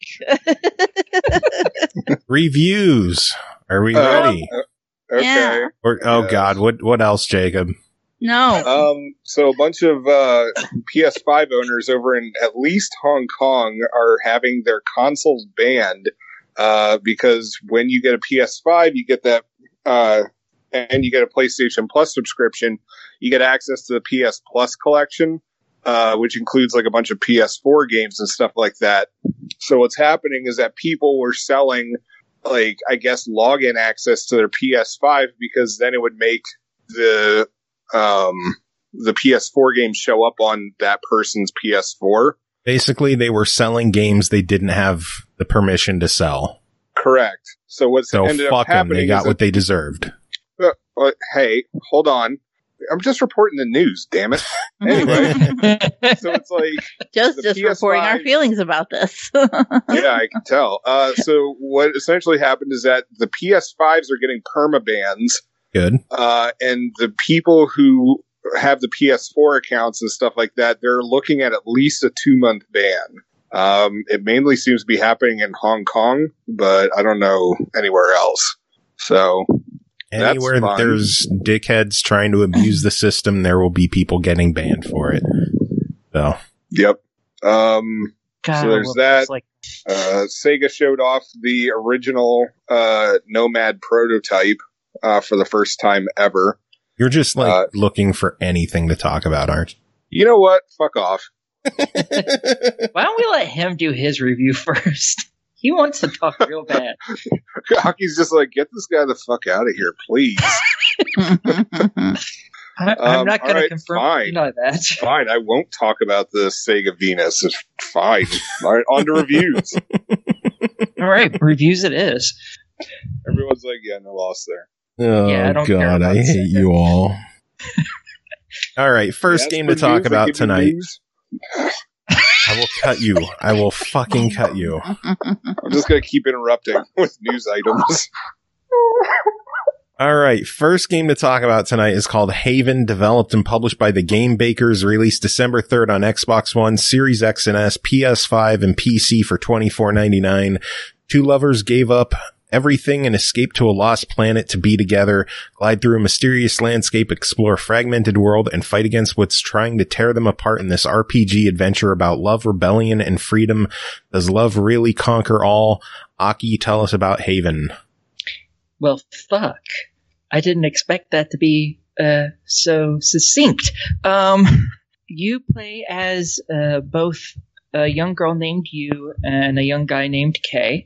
Reviews. Are we Uh, ready? Okay. Yeah. Or, oh yes. God, what what else, Jacob? No. Um, so a bunch of uh, P S five owners over in at least Hong Kong are having their consoles banned Uh, because when you get a P S five, you get that, uh, and you get a PlayStation Plus subscription, you get access to the P S Plus collection, uh, which includes like a bunch of P S four games and stuff like that. So what's happening is that people were selling, like, I guess, login access to their P S five because then it would make the, um, the P S four games show up on that person's P S four. Basically, they were selling games they didn't have the permission to sell. Correct. So what's so ended fuck up happening them. They got is what that, they deserved. uh, uh, hey, hold on. I'm just reporting the news, damn it. Anyway, so it's like just the just P S five, reporting our feelings about this. Yeah, I can tell. Uh, so what essentially happened is that the P S fives are getting permabans. Good. Uh, and the people who have the P S four accounts and stuff like that, they're looking at at least a two month ban. Um, it mainly seems to be happening in Hong Kong, but I don't know anywhere else. So anywhere that there's dickheads trying to abuse the system, there will be people getting banned for it. So, yep. Um, God, so there's well, that. like- uh, Sega showed off the original uh, Nomad prototype uh, for the first time ever. You're just like uh, looking for anything to talk about, aren't you? You know what? Fuck off. Why don't we let him do his review first? He wants to talk real bad. Hockey's just like, get this guy the fuck out of here, please. I, I'm Um, not going all to right, confirm fine. you know that. Fine, I won't talk about the Sega Venus. It's fine. All right, on to reviews. All right, reviews it is. Everyone's like, yeah, no loss there. Oh, Yeah, I don't care God, about I hate Sega. you all. All right, first Yes, game for to talk news, I about give you tonight. news. I will cut you. I will fucking cut you. I'm just going to keep interrupting with news items. All right, first game to talk about tonight is called Haven, developed and published by the Game Bakers, released December third on Xbox One, Series X and S, P S five, and P C for twenty-four ninety-nine. Two lovers gave up everything and escape to a lost planet to be together, glide through a mysterious landscape, explore a fragmented world, and fight against what's trying to tear them apart in this R P G adventure about love, rebellion, and freedom. Does love really conquer all? Aki, tell us about Haven. Well, fuck. I didn't expect that to be uh, so succinct. Um, you play as uh, both a young girl named Yu and a young guy named Kay.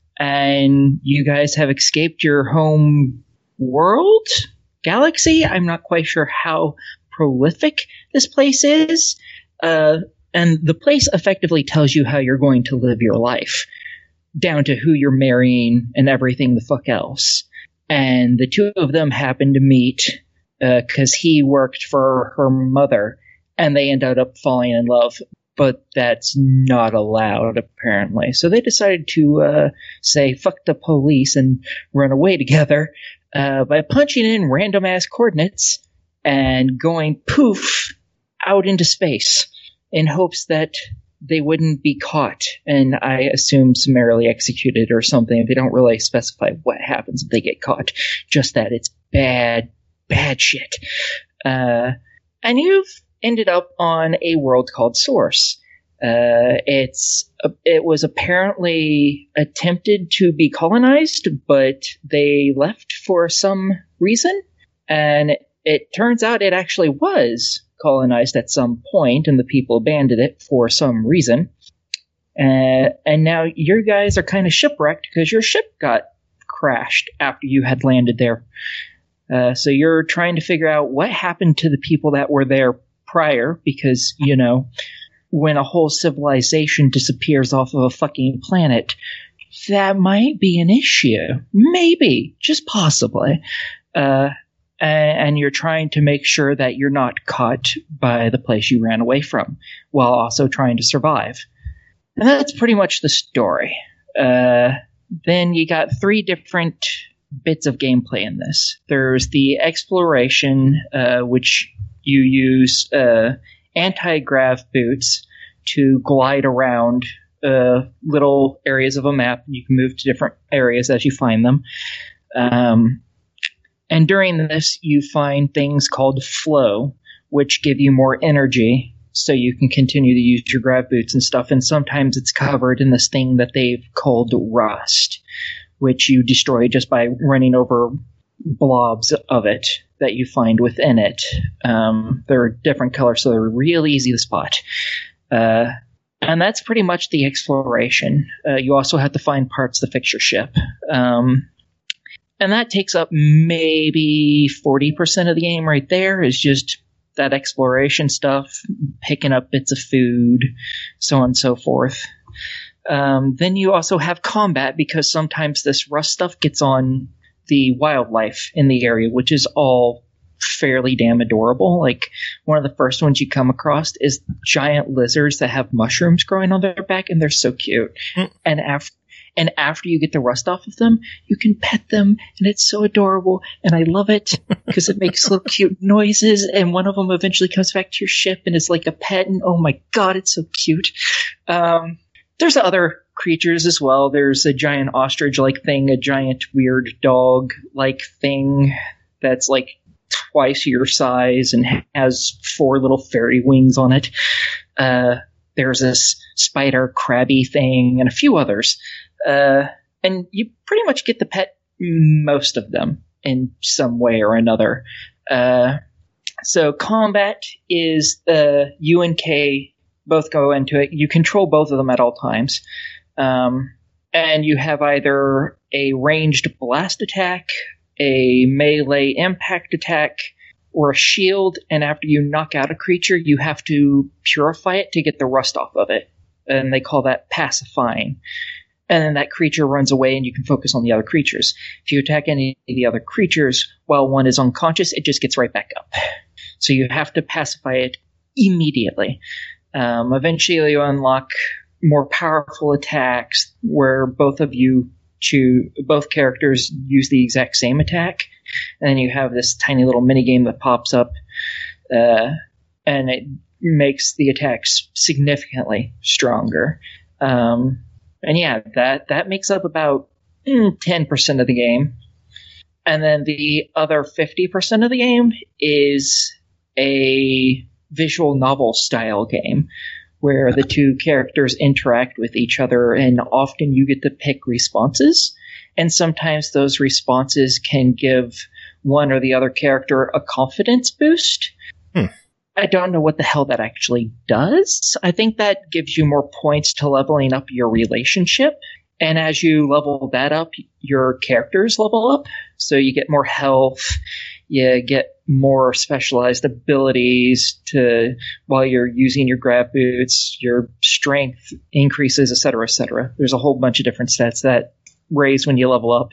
And you guys have escaped your home world? Galaxy? I'm not quite sure how prolific this place is. Uh, and the place effectively tells you how you're going to live your life, down to who you're marrying and everything the fuck else. And the two of them happen to meet because uh, he worked for her mother, and they ended up falling in love. But that's not allowed, apparently. So they decided to uh, say, fuck the police, and run away together uh, by punching in random-ass coordinates and going poof out into space in hopes that they wouldn't be caught and, I assume, summarily executed or something. They don't really specify what happens if they get caught. Just that it's bad, bad shit. Uh, and you've ended up on a world called Source. Uh, it's uh, it was apparently attempted to be colonized, but they left for some reason. And it, it turns out it actually was colonized at some point, and the people abandoned it for some reason. Uh, and now your guys are kind of shipwrecked because your ship got crashed after you had landed there. Uh, so you're trying to figure out what happened to the people that were there prior, because, you know, when a whole civilization disappears off of a fucking planet, that might be an issue. Maybe. Just possibly. Uh, and you're trying to make sure that you're not caught by the place you ran away from, while also trying to survive. And that's pretty much the story. Uh, then you got three different bits of gameplay in this. There's the exploration, uh, which you use uh, anti-grav boots to glide around uh, little areas of a map. You can move to different areas as you find them. Um, and during this, you find things called flow, which give you more energy, so you can continue to use your grav boots and stuff. And sometimes it's covered in this thing that they've called rust. which you destroy just by running over blobs of it that you find within it. Um, they're different colors, so they're real easy to spot. Uh, and that's pretty much the exploration. Uh, you also have to find parts to fix your ship. Um, and that takes up maybe forty percent of the game right there, is just that exploration stuff, picking up bits of food, so on and so forth. Um, then you also have combat, because sometimes this rust stuff gets on the wildlife in the area, which is all fairly damn adorable. Like, one of the first ones you come across is giant lizards that have mushrooms growing on their back, and they're so cute. Mm. And after and after you get the rust off of them, you can pet them, and it's so adorable, and I love it because it makes little cute noises, and one of them eventually comes back to your ship and is like a pet, and oh my god, it's so cute. Um, there's other creatures as well. There's a giant ostrich-like thing, a giant weird dog-like thing that's like twice your size and has four little fairy wings on it. Uh, there's this spider crabby thing and a few others. Uh, and you pretty much get to pet most of them in some way or another. Uh, so combat is uh, U and K both go into it. You control both of them at all times. Um, and you have either a ranged blast attack, a melee impact attack, or a shield, and after you knock out a creature, you have to purify it to get the rust off of it. And they call that pacifying. And then that creature runs away, and you can focus on the other creatures. If you attack any of the other creatures while one is unconscious, it just gets right back up. So you have to pacify it immediately. Um, eventually you unlock more powerful attacks where both of you choose, both characters use the exact same attack. And then you have this tiny little minigame that pops up, uh, and it makes the attacks significantly stronger. Um, and yeah, that, that makes up about mm, ten percent of the game. And then the other fifty percent of the game is a visual novel style game where the two characters interact with each other, and often you get to pick responses. And sometimes those responses can give one or the other character a confidence boost. Hmm. I don't know what the hell that actually does. I think that gives you more points to leveling up your relationship. And as you level that up, your characters level up. So you get more health, you get more specialized abilities to while you're using your grab boots, your strength increases, et cetera, et cetera. There's a whole bunch of different stats that raise when you level up.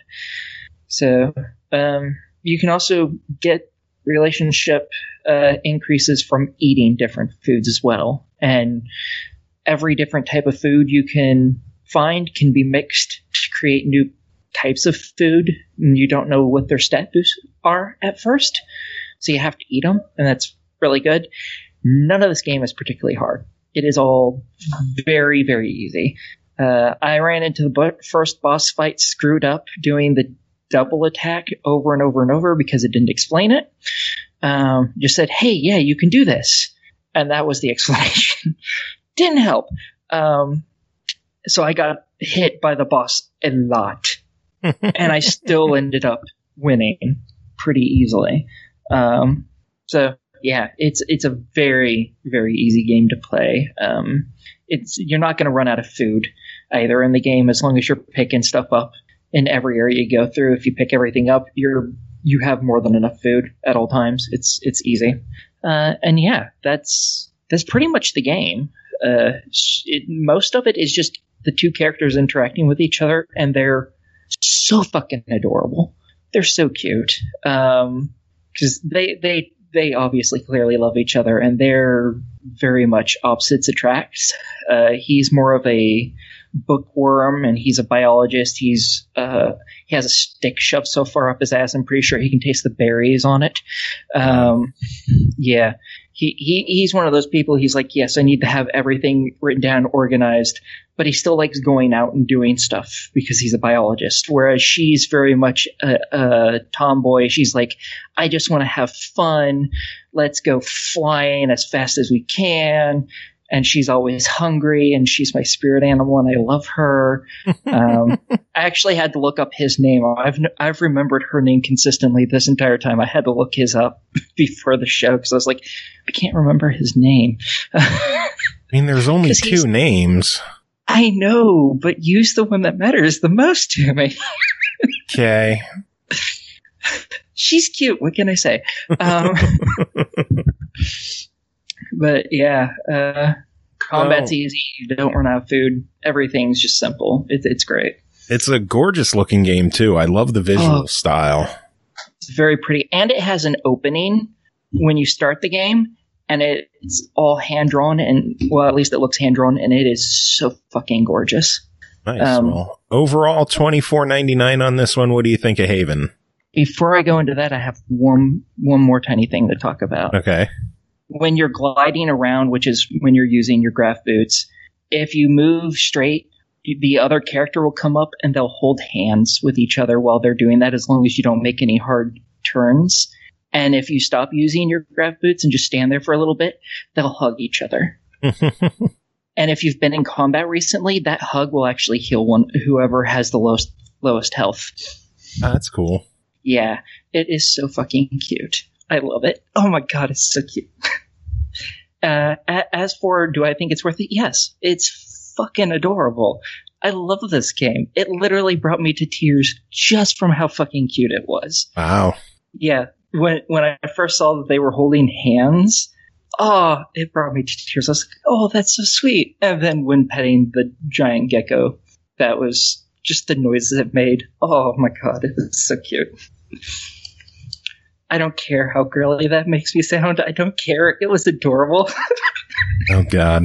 So um, you can also get relationship uh, increases from eating different foods as well. And every different type of food you can find can be mixed to create new types of food, and you don't know what their stat boosts are at first, so you have to eat them, and that's really good. None of this game is particularly hard. It is all very, very easy. Uh, I ran into the first boss fight screwed up doing the double attack over and over and over because it didn't explain it. Um, just said, hey, yeah, you can do this. And that was the explanation. Didn't help. Um, so I got hit by the boss a lot. And I still ended up winning pretty easily. Um, so yeah, it's it's a very, very easy game to play. Um, it's you're not going to run out of food either in the game as long as you're picking stuff up in every area you go through. If you pick everything up, you're you have more than enough food at all times. It's it's easy. Uh, and yeah, that's that's pretty much the game. Uh, it, most of it is just the two characters interacting with each other, and they're so fucking adorable. They're so cute. Um, cause they, they, they obviously clearly love each other, and they're very much opposites attract. Uh, he's more of a bookworm, and he's a biologist. He's, uh, he has a stick shoved so far up his ass, I'm pretty sure he can taste the berries on it. Um, yeah. He, he, he's one of those people, he's like, yes, I need to have everything written down, organized, but he still likes going out and doing stuff because he's a biologist. Whereas she's very much a, a tomboy. She's like, I just want to have fun. Let's go flying as fast as we can. and she's always hungry, and she's my spirit animal, and I love her. Um, I actually had to look up his name. I've I've remembered her name consistently this entire time. I had to look his up before the show because I was like, I can't remember his name. I mean, there's only two names. I know, but use the one that matters the most to me. Okay. She's cute. What can I say? Um, but yeah, uh, combat's oh. easy. You don't run out of food. Everything's just simple. It, it's great. It's a gorgeous looking game too. I love the visual oh, style. It's very pretty. And it has an opening when you start the game. And it's all hand-drawn, and, well, at least it looks hand-drawn, and it is so fucking gorgeous. Nice. Um, well, overall, twenty-four ninety-nine on this one. What do you think of Haven? Before I go into that, I have one one more tiny thing to talk about. Okay. When you're gliding around, which is when you're using your graph boots, if you move straight, the other character will come up, and they'll hold hands with each other while they're doing that, as long as you don't make any hard turns. And if you stop using your grab boots and just stand there for a little bit, they'll hug each other. And if you've been in combat recently, that hug will actually heal one whoever has the lowest lowest health. Oh, that's cool. Yeah, it is so fucking cute. I love it. Oh my god, it's so cute. uh, as for, do I think it's worth it? Yes, it's fucking adorable. I love this game. It literally brought me to tears just from how fucking cute it was. Wow. Yeah. When when I first saw that they were holding hands, oh, it brought me to tears. I was like, oh, that's so sweet. And then when petting the giant gecko, that was just the noises it made. Oh my god, it was so cute. I don't care how girly that makes me sound. I don't care. It was adorable. Oh god.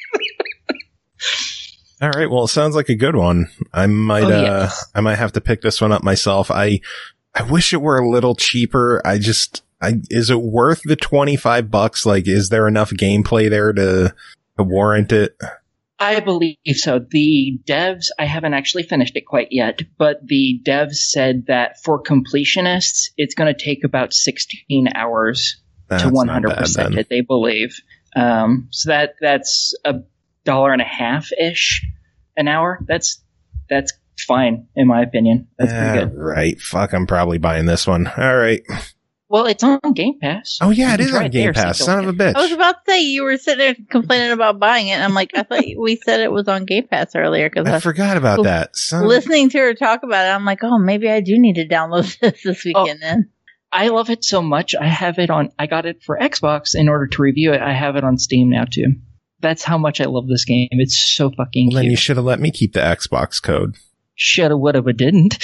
All right, well, it sounds like a good one. I might, oh, yes. uh, I might have to pick this one up myself. I. I wish it were a little cheaper. I just, I, is it worth the twenty-five bucks? Like, is there enough gameplay there to, to warrant it? I believe so. The devs, I haven't actually finished it quite yet, but the devs said that for completionists, it's going to take about sixteen hours that's to one hundred percent it, they believe. Um, so that, that's a dollar and a half ish an hour. That's, that's fine, in my opinion. That's uh, pretty good. Right. Fuck, I'm probably buying this one. All right. Well, it's on Game Pass. Oh, yeah, it is on Game Pass. Son of a bitch. I was about to say, you were sitting there complaining about buying it. And I'm like, I thought we said it was on Game Pass earlier. Cause I, I forgot about l- that. Son listening to her talk about it, I'm like, oh, maybe I do need to download this this weekend oh, then. I love it so much. I have it on, I got it for Xbox in order to review it. I have it on Steam now, too. That's how much I love this game. It's so fucking well, cute. Then you should have let me keep the Xbox code. Shoulda, woulda, but didn't.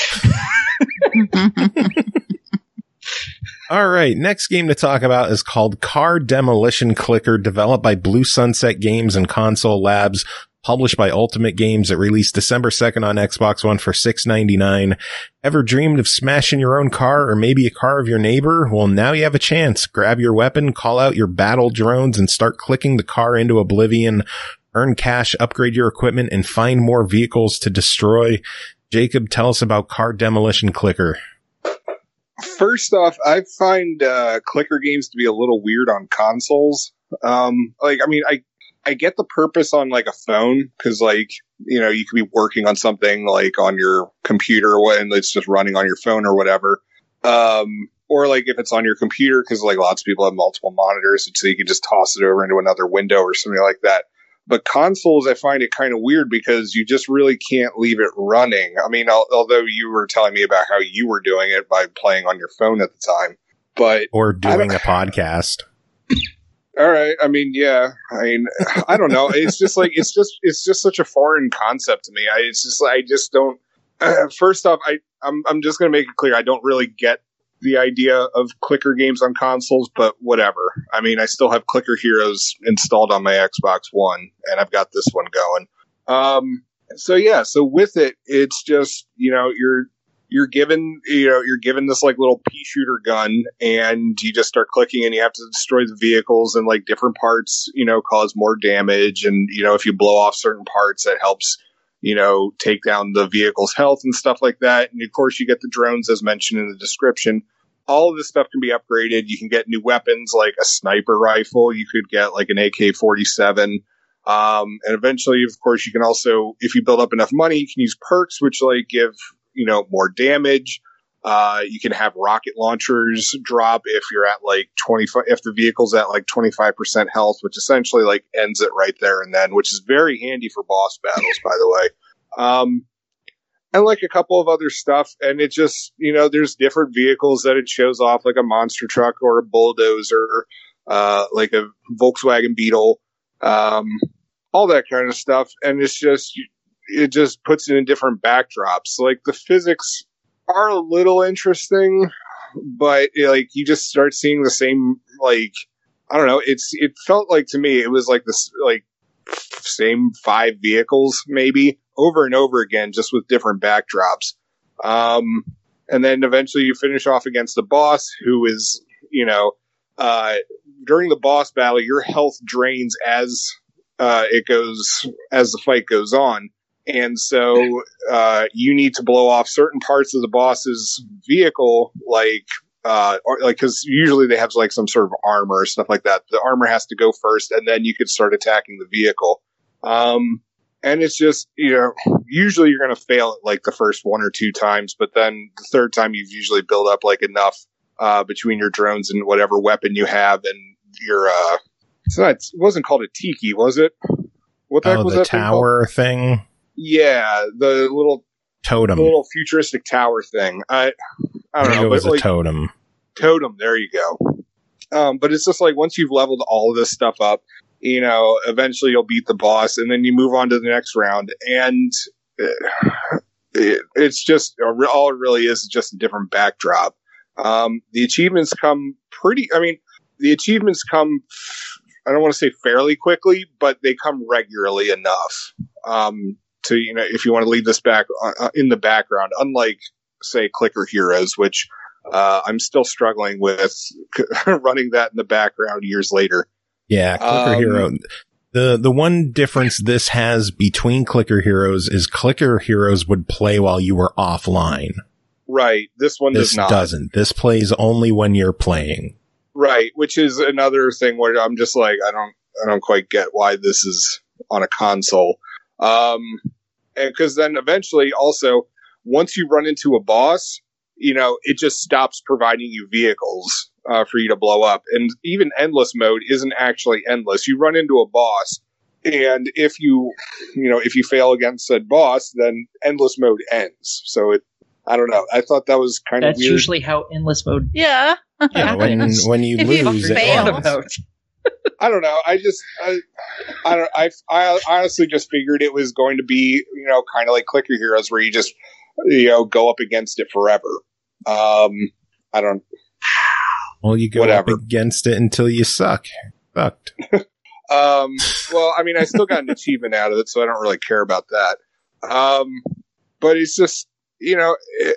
All right, next game to talk about is called Car Demolition Clicker, developed by Blue Sunset Games and Console Labs, published by Ultimate Games. It released December second on Xbox One for six ninety-nine. Ever dreamed of smashing your own car or maybe a car of your neighbor? Well, now you have a chance. Grab your weapon, call out your battle drones, and start clicking the car into oblivion. Earn cash, upgrade your equipment, and find more vehicles to destroy. Jacob, tell us about Car Demolition Clicker. First off, I find uh, clicker games to be a little weird on consoles. Um, like, I mean, I I get the purpose on like a phone because, like, you know, you could be working on something like on your computer and it's just running on your phone or whatever. Um, or like if it's on your computer because like lots of people have multiple monitors, and so you can just toss it over into another window or something like that. But consoles, I find it kind of weird because you just really can't leave it running. I mean, al- although you were telling me about how you were doing it by playing on your phone at the time, but or doing a podcast. All right. I mean, yeah. I mean, I don't know. It's just like it's just it's just such a foreign concept to me. I it's just I just don't. Uh, first off, I I'm I'm just going to make it clear. I don't really get the idea of clicker games on consoles, but whatever. I mean, I still have Clicker Heroes installed on my Xbox One, and I've got this one going. Um, so yeah, so with it, it's just, you know, you're, you're given, you know, you're given this like little pea shooter gun, and you just start clicking and you have to destroy the vehicles, and like different parts, you know, cause more damage. And, you know, if you blow off certain parts, that helps, you know, take down the vehicle's health and stuff like that. And of course you get the drones as mentioned in the description. All of this stuff can be upgraded. You can get new weapons like a sniper rifle. You could get like an A K forty-seven. Um, and eventually, of course, you can also, if you build up enough money, you can use perks, which like give, you know, more damage. Uh, you can have rocket launchers drop if you're at like twenty-five, if the vehicle's at like twenty-five percent health, which essentially like ends it right there and then, which is very handy for boss battles, by the way. Um, and like a couple of other stuff. And it just, you know, there's different vehicles that it shows off, like a monster truck or a bulldozer, uh, like a Volkswagen Beetle, um, all that kind of stuff. And it's just, it just puts it in different backdrops. Like the physics are a little interesting, but like you just start seeing the same, like, I don't know, it's it felt like to me it was like this like same five vehicles maybe over and over again, just with different backdrops. Um, and then eventually you finish off against the boss, who is, you know, uh, during the boss battle, your health drains as uh, it goes as the fight goes on. And so uh, you need to blow off certain parts of the boss's vehicle, like, uh, or like, because usually they have like some sort of armor or stuff like that. The armor has to go first, and then you can start attacking the vehicle. Um, and it's just, you know, usually you're going to fail it like the first one or two times, but then the third time you've usually built up like enough uh, between your drones and whatever weapon you have, and your uh, it's not, it wasn't called a tiki, was it? What the oh, heck was the that tower thing? thing? Yeah, the little totem, the little futuristic tower thing. I, I don't I know. It was but a like, totem. Totem. There you go. Um, but it's just like once you've leveled all of this stuff up, you know, eventually you'll beat the boss, and then you move on to the next round, and it, it's just all it really is is just a different backdrop. Um, the achievements come pretty. I mean, the achievements come. I don't want to say fairly quickly, but they come regularly enough. Um, to, you know, if you want to leave this back uh, in the background, unlike say Clicker Heroes, which uh, I'm still struggling with running that in the background years later. Yeah, Clicker um, Hero. The the one difference this has between Clicker Heroes is Clicker Heroes would play while you were offline. Right. This one this does not. doesn't. This plays only when you're playing. Right, which is another thing where I'm just like, I don't, I don't quite get why this is on a console. Um, and because then eventually, also, once you run into a boss, you know, it just stops providing you vehicles uh, for you to blow up. And even endless mode isn't actually endless. You run into a boss, and if you, you know, if you fail against said boss, then endless mode ends. So it, I don't know. I thought that was kind That's of weird. That's usually how endless mode. Yeah. Yeah, when when you If lose, you it fail. ends. I don't know. I just, I, I don't. I, I honestly just figured it was going to be, you know, kind of like Clicker Heroes, where you just, you know, go up against it forever. Um, I don't. Well, you go whatever. up against it until you suck. Fucked. um. Well, I mean, I still got an achievement out of it, so I don't really care about that. Um, but it's just, you know, it,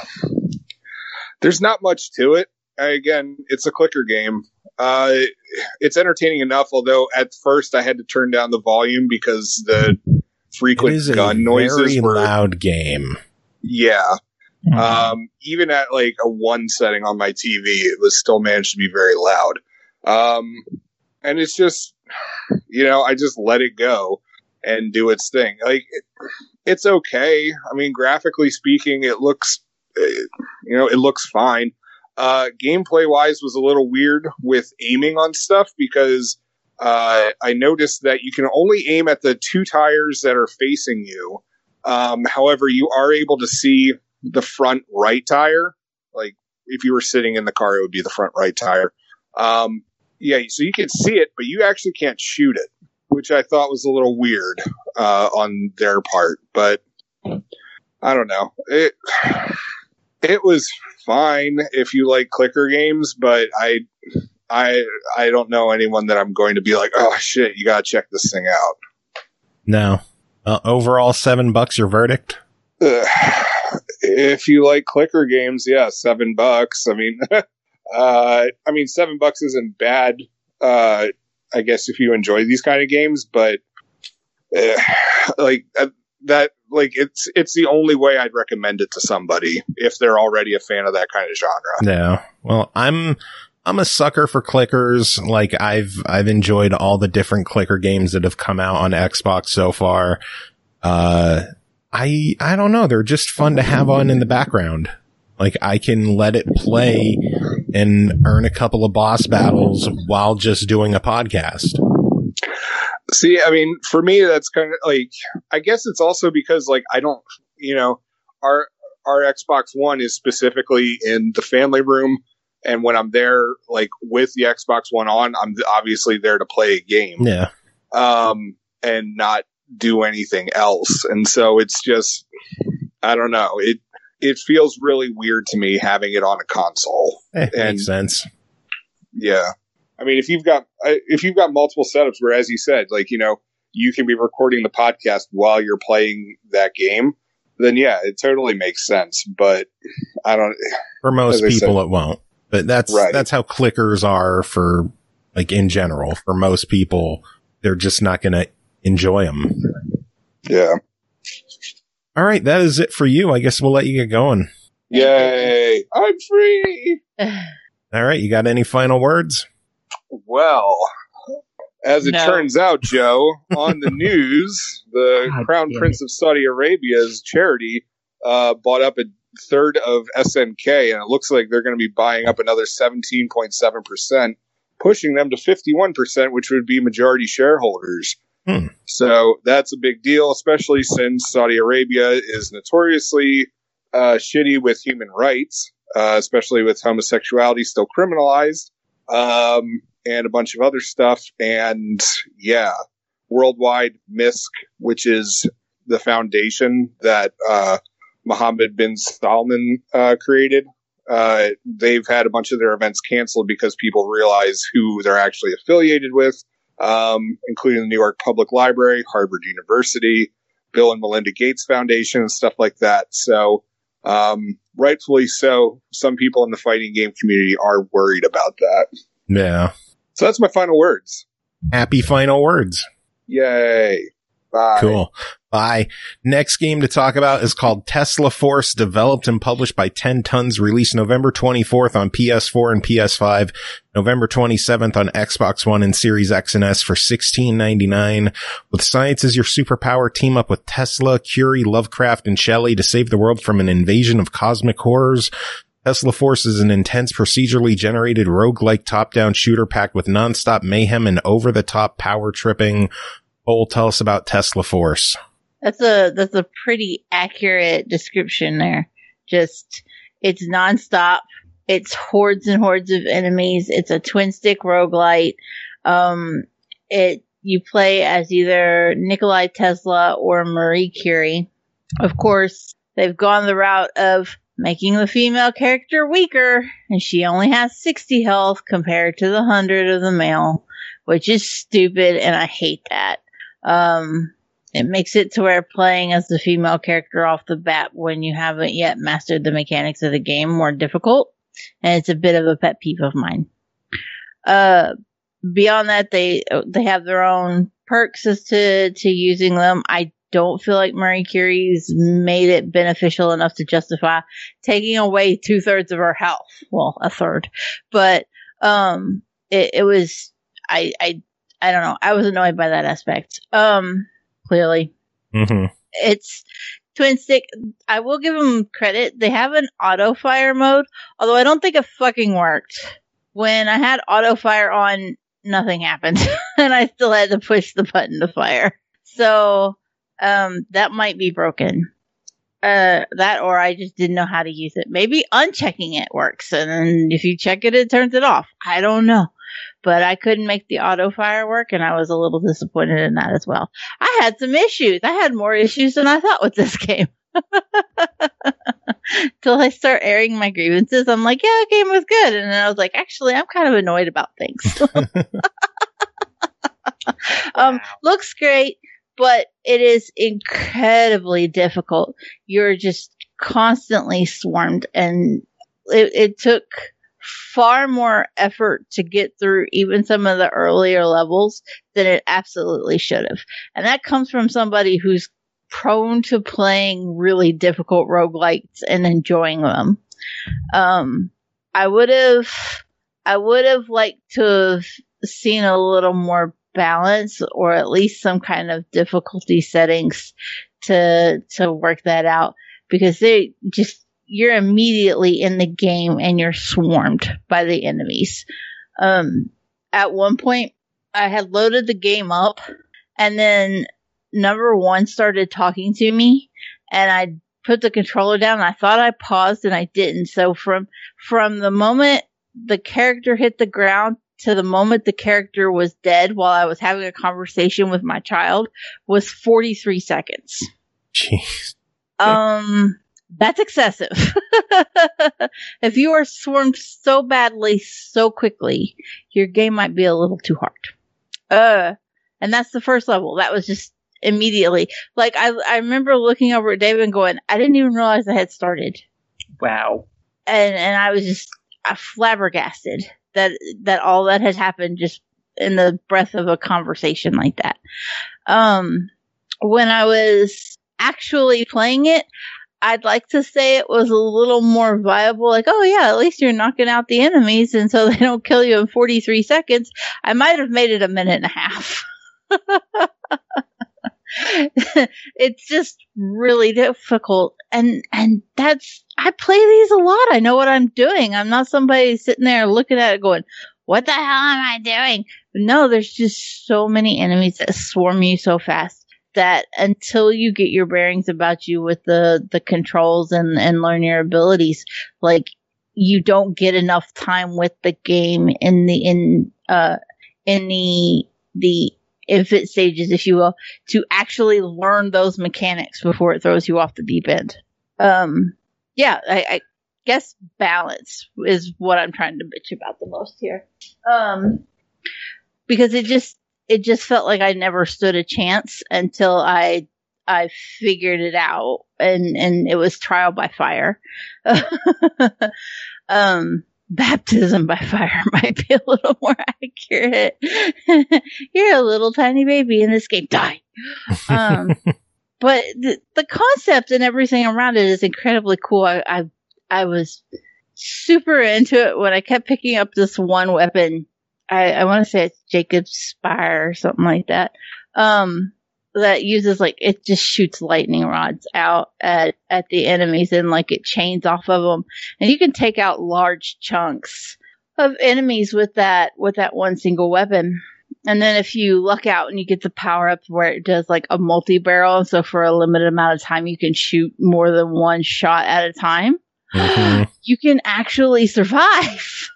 there's not much to it. Again, it's a clicker game. Uh, it's entertaining enough, although at first I had to turn down the volume because the frequent it is a gun noises very were loud game. Yeah. Um, even at like a one setting on my T V, it was still managed to be very loud. Um, and it's just, you know, I just let it go and do its thing. Like, it, it's okay. I mean, graphically speaking, it looks, you know, it looks fine. Uh, gameplay wise was a little weird with aiming on stuff because, uh, I noticed that you can only aim at the two tires that are facing you. Um, however, you are able to see the front right tire. Like if you were sitting in the car, it would be the front right tire. Um, yeah, so you can see it, but you actually can't shoot it, which I thought was a little weird, uh, on their part, but I don't know. It, It was fine if you like clicker games, but I, I, I don't know anyone that I'm going to be like, oh shit, you gotta check this thing out. No. Uh, overall, seven bucks. Your verdict? Uh, if you like clicker games, yeah, seven bucks. I mean, uh, I mean, seven bucks isn't bad. Uh, I guess if you enjoy these kind of games, but uh, like. Uh, That like it's it's the only way I'd recommend it to somebody if they're already a fan of that kind of genre. Yeah. Well, I'm I'm a sucker for clickers. Like I've, I've enjoyed all the different clicker games that have come out on Xbox so far. Uh, I, I don't know. They're just fun to have on in the background. Like I can let it play and earn a couple of boss battles while just doing a podcast. See, I mean, for me, that's kind of like, I guess it's also because like, I don't, you know, our, our Xbox One is specifically in the family room. And when I'm there, like with the Xbox One on, I'm obviously there to play a game. Yeah. Um, and not do anything else. And so it's just, I don't know. It, it feels really weird to me having it on a console. Eh, and, makes sense. Yeah. I mean, if you've got, if you've got multiple setups where, as you said, like, you know, you can be recording the podcast while you're playing that game, then yeah, it totally makes sense. But I don't, for most people, said, it won't. But that's, right. that's how clickers are for, like, in general. For most people, they're just not going to enjoy them. Yeah. All right. That is it for you. I guess we'll let you get going. Yay. I'm free. All right. You got any final words? Well, as it No. turns out, Joe, on the news, the God Crown damn Prince it. of Saudi Arabia's charity uh, bought up a third of S N K, and it looks like they're going to be buying up another seventeen point seven percent, pushing them to fifty-one percent, which would be majority shareholders. Hmm. So that's a big deal, especially since Saudi Arabia is notoriously uh, shitty with human rights, uh, especially with homosexuality still criminalized, um, and a bunch of other stuff. And yeah, worldwide M I S C, which is the foundation that uh, Mohammed bin Salman uh, created. Uh, they've had a bunch of their events canceled because people realize who they're actually affiliated with, um, including the New York Public Library, Harvard University, Bill and Melinda Gates Foundation, and stuff like that. So, um, rightfully so, some people in the fighting game community are worried about that. Yeah. So that's my final words. Happy final words. Yay. Bye. Cool. Bye. Next game to talk about is called Tesla Force, developed and published by ten tons, released November twenty-fourth on P S four and P S five, November twenty-seventh on Xbox One and Series X and S for sixteen ninety-nine. With science as your superpower, team up with Tesla, Curie, Lovecraft, and Shelley to save the world from an invasion of cosmic horrors. Tesla Force is an intense, procedurally generated roguelike top-down shooter packed with nonstop mayhem and over-the-top power tripping. Cole, tell us about Tesla Force. That's a that's a pretty accurate description there. Just it's nonstop. It's hordes and hordes of enemies. It's a twin stick roguelite. Um, it you play as either Nikolai Tesla or Marie Curie. Of course, they've gone the route of making the female character weaker, and she only has sixty health compared to the one hundred of the male, which is stupid, and I hate that. Um, it makes it to where playing as the female character off the bat when you haven't yet mastered the mechanics of the game more difficult, and it's a bit of a pet peeve of mine. Uh, beyond that, they they have their own perks as to, to using them. I don't feel like Marie Curie's made it beneficial enough to justify taking away two thirds of her health. Well, a third, but um, it, it was I I I don't know. I was annoyed by that aspect. Um, clearly, Mm-hmm. it's twin stick. I will give them credit. They have an auto fire mode, although I don't think it fucking worked. When I had auto fire on, nothing happened, and I still had to push the button to fire. So. Um, that might be broken. Uh, that or I just didn't know how to use it. Maybe unchecking it works, and then if you check it, it turns it off. I don't know. But I couldn't make the auto fire work, and I was a little disappointed in that as well. I had some issues. I had more issues than I thought with this game. Till I start airing my grievances, I'm like, yeah, the game was good. And then I was like, actually, I'm kind of annoyed about things. um, looks great. But it is incredibly difficult. You're just constantly swarmed, and it, it took far more effort to get through even some of the earlier levels than it absolutely should have. And that comes from somebody who's prone to playing really difficult roguelites and enjoying them. Um, I would have, I would have liked to have seen a little more balance, or at least some kind of difficulty settings to to work that out, because they just you're immediately in the game and you're swarmed by the enemies. Um, at one point, I had loaded the game up, and then number one started talking to me, and I put the controller down, and I thought I paused, and I didn't. So from from the moment the character hit the ground to the moment the character was dead while I was having a conversation with my child was forty-three seconds. Jeez. Um, that's excessive. If you are swarmed so badly, so quickly, your game might be a little too hard. Uh, and that's the first level. That was just immediately. Like, I, I remember looking over at David and going, I didn't even realize I had started. Wow. And, and I was just uh, flabbergasted that, that all that had happened just in the breath of a conversation like that. Um, when I was actually playing it, I'd like to say it was a little more viable. Like, oh yeah, at least you're knocking out the enemies, and so they don't kill you in forty-three seconds. I might have made it a minute and a half. It's just really difficult, and and that's I play these a lot. I know what I'm doing. I'm not somebody sitting there looking at it going, "What the hell am I doing?" But no, there's just so many enemies that swarm you so fast that until you get your bearings about you with the, the controls and, and learn your abilities, like, you don't get enough time with the game in the, in, uh, in the, the infant stages, if you will, to actually learn those mechanics before it throws you off the deep end. Um, yeah, I, I guess balance is what I'm trying to bitch about the most here. Um, because it just, It just felt like I never stood a chance until I I figured it out, and, and it was trial by fire. um, baptism by fire might be a little more accurate. You're a little tiny baby in this game, die. Um, but the, the concept and everything around it is incredibly cool. I, I I was super into it when I kept picking up this one weapon. I, I want to say it's Jacob's Spire or something like that. Um, that uses like, it just shoots lightning rods out at, at the enemies, and like it chains off of them. And you can take out large chunks of enemies with that, with that one single weapon. And then if you luck out and you get the power up where it does like a multi-barrel, so for a limited amount of time you can shoot more than one shot at a time. Mm-hmm. You can actually survive.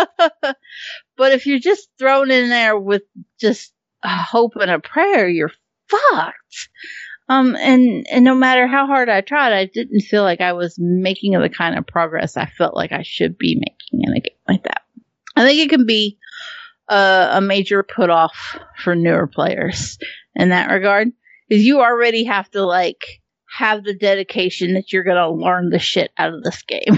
But if you're just thrown in there with just a hope and a prayer, you're fucked. Um, and, and no matter how hard I tried, I didn't feel like I was making the kind of progress I felt like I should be making in a game like that. I think it can be a, a major put off for newer players in that regard, because you already have to like have the dedication that you're going to learn the shit out of this game.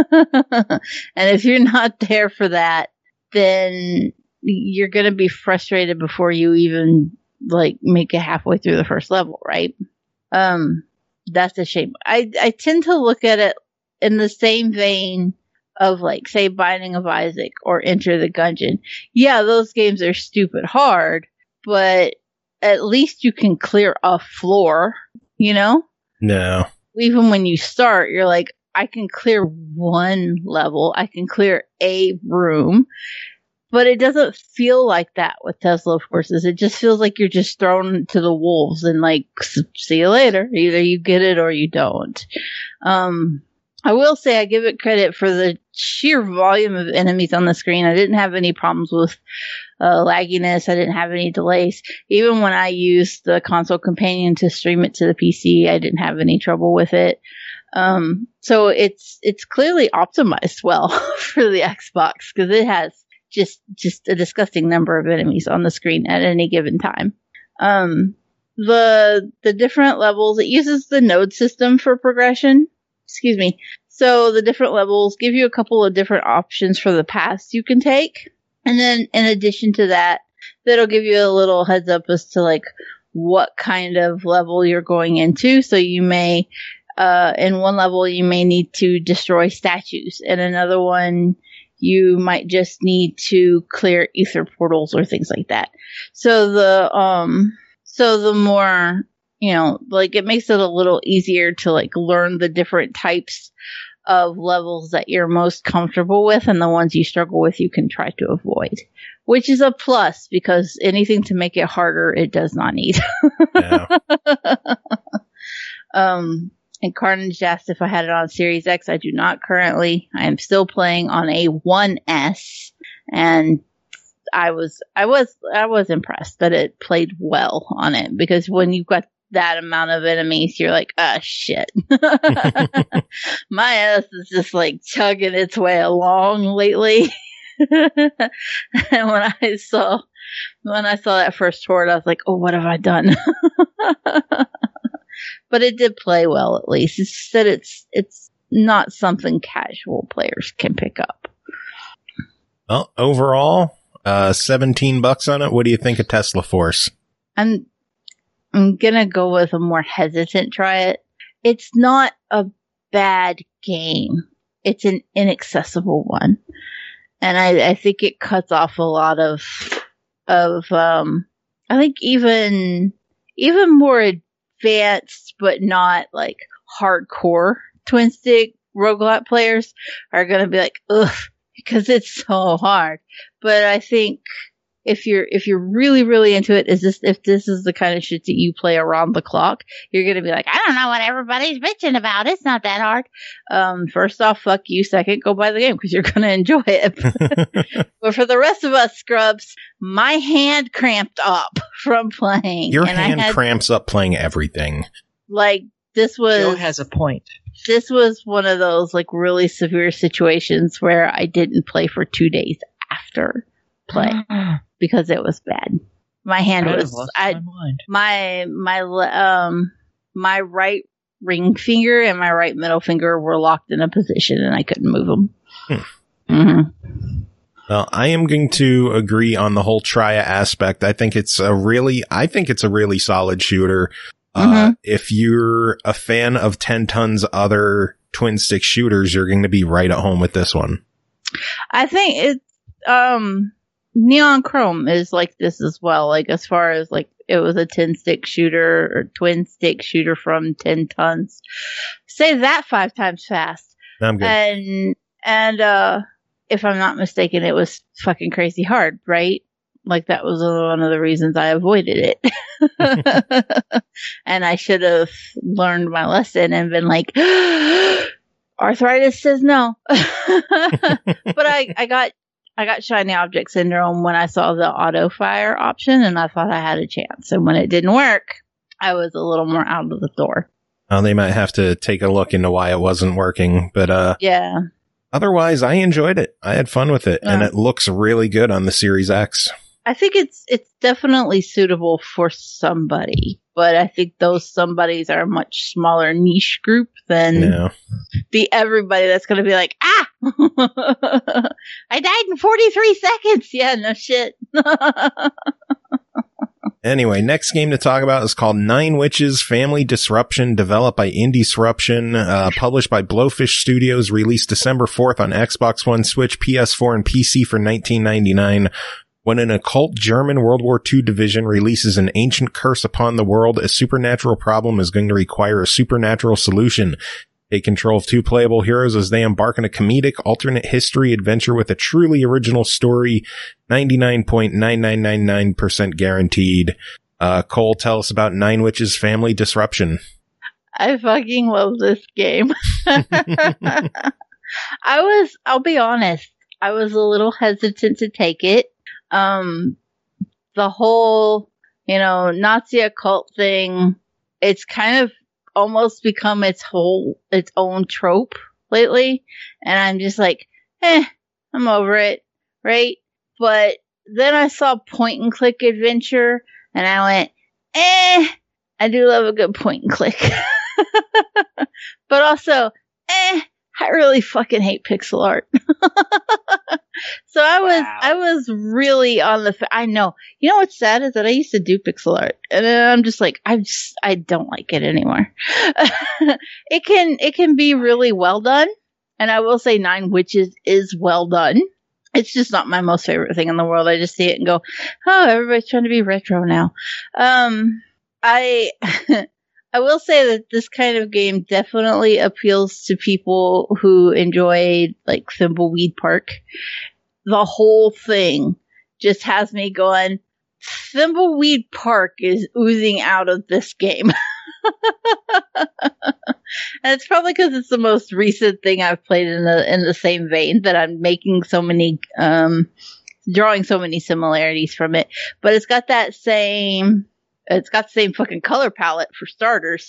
And if you're not there for that, then you're going to be frustrated before you even like make it halfway through the first level, right? Um, that's a shame. I, I tend to look at it in the same vein of like, say, Binding of Isaac or Enter the Gungeon. Yeah, those games are stupid hard, but at least you can clear a floor, you know? No. Even when you start, you're like, I can clear one level. I can clear a room. But it doesn't feel like that with Tesla Forces. It just feels like you're just thrown to the wolves and like, see you later. Either you get it or you don't. Um, I will say I give it credit for the sheer volume of enemies on the screen. I didn't have any problems with uh, lagginess. I didn't have any delays. Even when I used the console companion to stream it to the P C, I didn't have any trouble with it. Um, so it's it's clearly optimized well for the Xbox, because it has just just a disgusting number of enemies on the screen at any given time. Um, the the different levels, it uses the node system for progression. Excuse me. So the different levels give you a couple of different options for the paths you can take. And then in addition to that, that'll give you a little heads up as to like what kind of level you're going into. So you may, uh, in one level, you may need to destroy statues. In another one, you might just need to clear ether portals or things like that. So the um so the more, you know, like it makes it a little easier to like learn the different types of levels that you're most comfortable with, and the ones you struggle with you can try to avoid, which is a plus because anything to make it harder it does not need. Yeah. um and Carnage asked if I had it on Series X. I do not currently. I am still playing on a one S, and I was I was I was impressed that it played well on it, because when you've got that amount of enemies, you're like, ah, shit. My ass is just like chugging its way along lately. And when I saw when I saw that first horde, I was like, oh, what have I done? But it did play well, at least. It's just that it's it's not something casual players can pick up. Well, overall, uh, seventeen bucks on it. What do you think of Tesla Force? I'm I'm gonna go with a more hesitant try it. It's not a bad game. It's an inaccessible one. And I, I think it cuts off a lot of of um I think even even more advanced but not like hardcore twin stick roguelite players are gonna be like, ugh, because it's so hard. But I think if you're if you're really really into it, is this if this is the kind of shit that you play around the clock, you're gonna be like, I don't know what everybody's bitching about. It's not that hard. Um, first off, fuck you. Second, go buy the game because you're gonna enjoy it. But for the rest of us scrubs, my hand cramped up from playing. Your and hand I had, cramps up playing everything. Like this was. Joe has a point. This was one of those like really severe situations where I didn't play for two days after play. Because it was bad. My hand I was, lost I, my, my, my, um, my right ring finger and my right middle finger were locked in a position and I couldn't move them. Hmm. Mm-hmm. Well, I am going to agree on the whole Tria aspect. I think it's a really, I think it's a really solid shooter. Mm-hmm. Uh, if you're a fan of ten Ton's other twin stick shooters, you're going to be right at home with this one. I think it's, um, Neon Chrome is like this as well. Like as far as like it was a ten stick shooter or twin stick shooter from ten Tons. Say that five times fast. I'm good. And and uh, if I'm not mistaken, it was fucking crazy hard, right? Like that was one of the reasons I avoided it. And I should have learned my lesson and been like, arthritis says no. But I I got. I got shiny object syndrome when I saw the auto fire option, and I thought I had a chance. And when it didn't work, I was a little more out of the door. Well, they might have to take a look into why it wasn't working, but uh, yeah. Otherwise, I enjoyed it. I had fun with it, Yeah. and it looks really good on the Series X. I think it's it's definitely suitable for somebody, but I think those somebodies are a much smaller niche group than Yeah. the everybody that's going to be like, ah, I died in forty-three seconds. Yeah, no shit. Anyway, next game to talk about is called Nine Witches Family Disruption, developed by Indisruption, uh, published by Blowfish Studios, released December fourth on Xbox One, Switch, P S four, and P C for nineteen ninety-nine. When an occult German World War Two division releases an ancient curse upon the world, a supernatural problem is going to require a supernatural solution. Take control of two playable heroes as they embark on a comedic alternate history adventure with a truly original story, ninety-nine point nine nine nine nine percent guaranteed. Uh, Cole, tell us about Nine Witches Family Disruption. I fucking love this game. I was, I'll be honest, I was a little hesitant to take it. Um, the whole, you know, Nazi occult thing, it's kind of almost become its whole, its own trope lately. And I'm just like, eh, I'm over it. Right. But then I saw point and click adventure and I went, eh, I do love a good point and click. But also, eh, I really fucking hate pixel art. So I was, wow. I was really on the, fa- I know, you know what's sad is that I used to do pixel art and then I'm just like, I just, I don't like it anymore. It can, it can be really well done. And I will say Nine Witches is well done. It's just not my most favorite thing in the world. I just see it and go, oh, everybody's trying to be retro now. Um, I, I will say that this kind of game definitely appeals to people who enjoy like Thimbleweed Park. The whole thing just has me going, Thimbleweed Park is oozing out of this game. And it's probably because it's the most recent thing I've played in the in the same vein that I'm making so many, um, drawing so many similarities from it. But it's got that same, it's got the same fucking color palette for starters,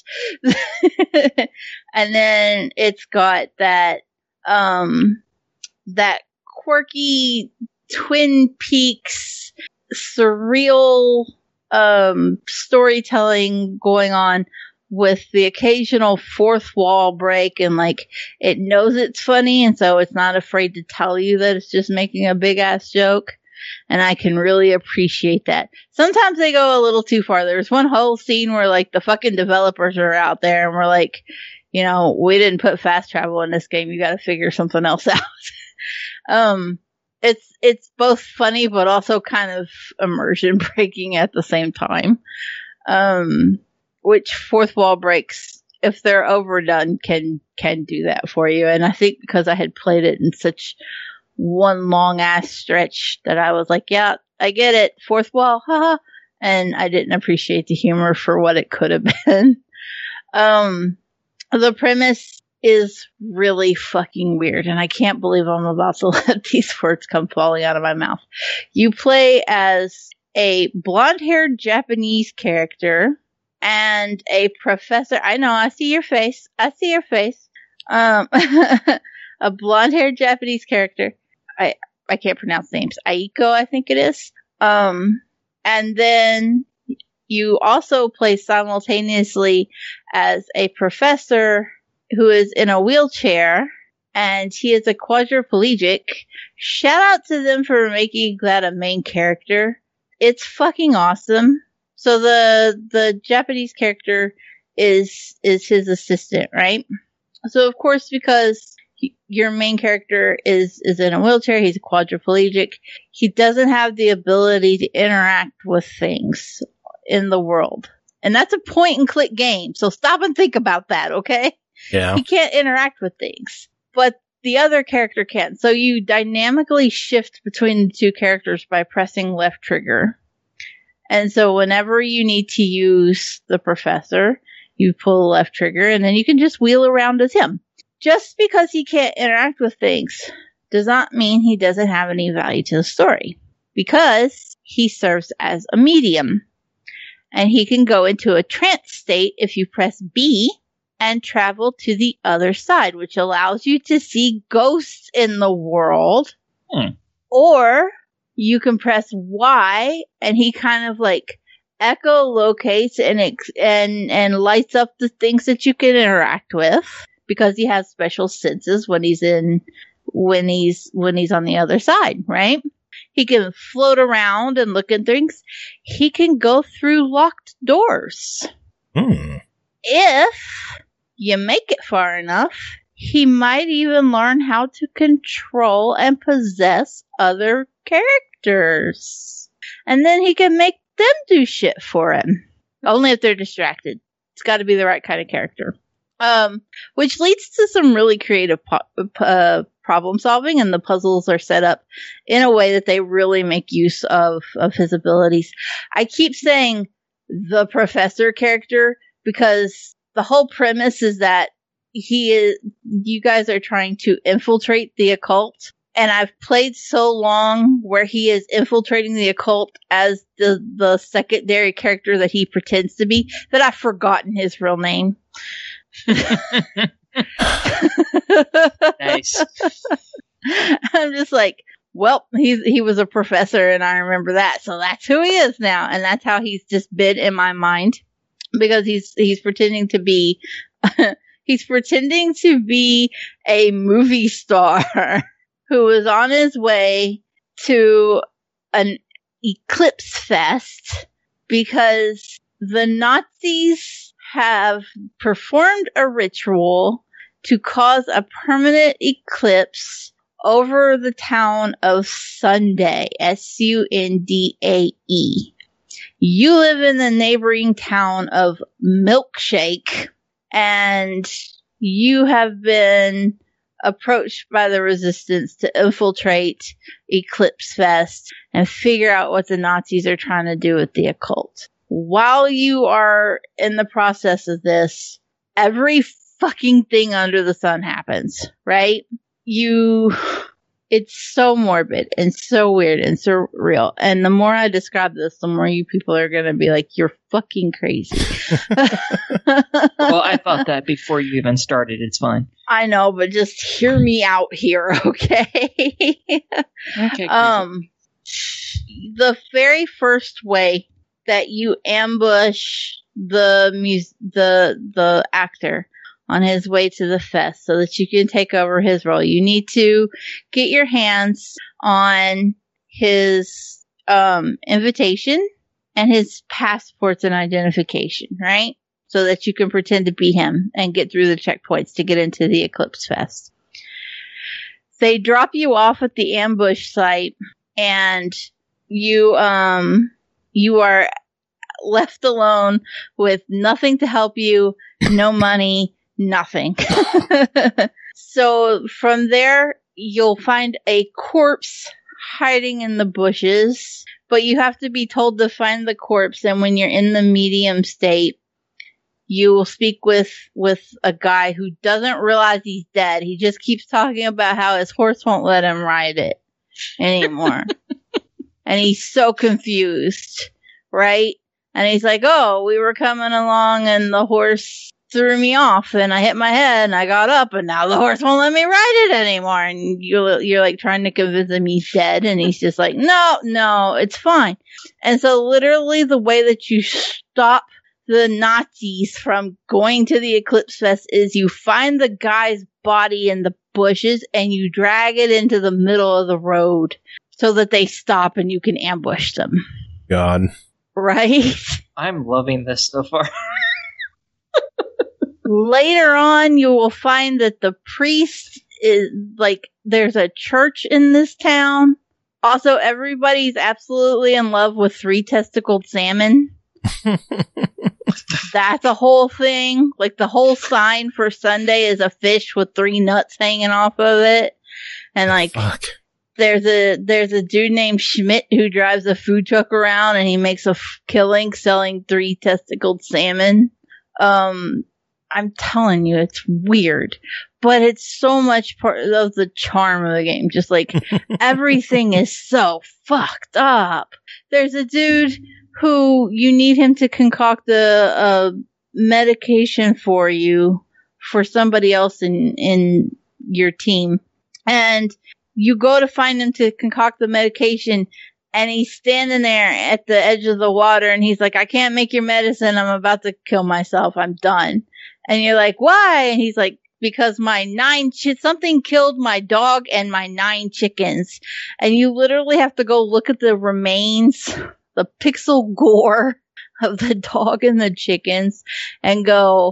and then it's got that um that quirky Twin Peaks surreal um storytelling going on, with the occasional fourth wall break, and like it knows it's funny, and so it's not afraid to tell you that it's just making a big ass joke. And I can really appreciate that. Sometimes they go a little too far. There's one whole scene where like the fucking developers are out there and we're like, you know, we didn't put fast travel in this game. You got to figure something else out. um, it's, it's both funny, but also kind of immersion breaking at the same time. Um, which fourth wall breaks, if they're overdone, can, can do that for you. And I think because I had played it in such one long ass stretch that I was like, yeah, I get it. Fourth wall, haha. And I didn't appreciate the humor for what it could have been. Um, the premise is really fucking weird, and I can't believe I'm about to let these words come falling out of my mouth. You play as a blonde-haired Japanese character and a professor. I know, I see your face. I see your face. Um, a blonde-haired Japanese character. I I can't pronounce names. Aiko, I think it is. Um, and then you also play simultaneously as a professor who is in a wheelchair, and he is a quadriplegic. Shout out to them for making that a main character. It's fucking awesome. So the the Japanese character is is his assistant, right? So of course, because he, your main character is is in a wheelchair, he's a quadriplegic. He doesn't have the ability to interact with things in the world, and that's a point and click game. So stop and think about that, okay? Yeah. He can't interact with things, but the other character can. So you dynamically shift between the two characters by pressing left trigger. And so whenever you need to use the professor, you pull the left trigger, and then you can just wheel around as him. Just because he can't interact with things does not mean he doesn't have any value to the story, because he serves as a medium. And he can go into a trance state if you press B and travel to the other side, which allows you to see ghosts in the world. Hmm. Or you can press Y and he kind of like echolocates and ex- and and lights up the things that you can interact with, because he has special senses when he's in when he's when he's on the other side, right? He can float around and look at things. He can go through locked doors. Hmm. If you make it far enough, he might even learn how to control and possess other characters. And then he can make them do shit for him. Only if they're distracted. It's got to be the right kind of character. Um, which leads to some really creative po- uh, problem solving, and the puzzles are set up in a way that they really make use of, of his abilities. I keep saying the professor character because the whole premise is that he is, you guys are trying to infiltrate the occult. And I've played so long where he is infiltrating the occult as the, the secondary character that he pretends to be, that I've forgotten his real name. Nice. I'm just like, well, he's, he was a professor and I remember that. So that's who he is now. And that's how he's just been in my mind, because he's, he's pretending to be, he's pretending to be a movie star who is on his way to an Eclipse Fest because the Nazis have performed a ritual to cause a permanent eclipse over the town of Sundae, S U N D A E. You live in the neighboring town of Milkshake, and you have been approached by the resistance to infiltrate Eclipse Fest and figure out what the Nazis are trying to do with the occult. While you are in the process of this, every fucking thing under the sun happens, right? You, it's so morbid and so weird and surreal. And the more I describe this, the more you people are going to be like, you're fucking crazy. Well, I thought that before you even started. It's fine. I know, but just hear me out here, okay? Okay. um, the very first way that you ambush the mus- the the actor on his way to the fest so that you can take over his role, you need to get your hands on his um invitation and his passports and identification, right? So that you can pretend to be him and get through the checkpoints to get into the Eclipse Fest. They drop you off at the ambush site, and you um you are left alone with nothing to help you, no money, nothing. So from there, you'll find a corpse hiding in the bushes, but you have to be told to find the corpse, and when you're in the medium state, you will speak with, with a guy who doesn't realize he's dead. He just keeps talking about how his horse won't let him ride it anymore. And he's so confused, right? And he's like, oh, we were coming along and the horse threw me off and I hit my head and I got up and now the horse won't let me ride it anymore. And you're, you're like trying to convince him he's dead. And he's just like, no, no, it's fine. And so literally the way that you stop the Nazis from going to the Eclipse Fest is you find the guy's body in the bushes and you drag it into the middle of the road so that they stop and you can ambush them. God. Right? I'm loving this so far. Later on, you will find that the priest is, like, there's a church in this town. Also, everybody's absolutely in love with three-testicled salmon. That's a whole thing. Like, the whole sign for Sunday is a fish with three nuts hanging off of it. And, like, Fuck. there's a there's a dude named Schmidt who drives a food truck around, and he makes a f- killing selling three-testicled salmon. Um... I'm telling you, it's weird, but it's so much part of the charm of the game. Just like everything is so fucked up. There's a dude who you need him to concoct a, a medication for you for somebody else in, in your team. And you go to find him to concoct the medication, and he's standing there at the edge of the water, and he's like, I can't make your medicine. I'm about to kill myself. I'm done. And you're like, why? And he's like, because my nine, chi- something killed my dog and my nine chickens. And you literally have to go look at the remains, the pixel gore of the dog and the chickens, and go,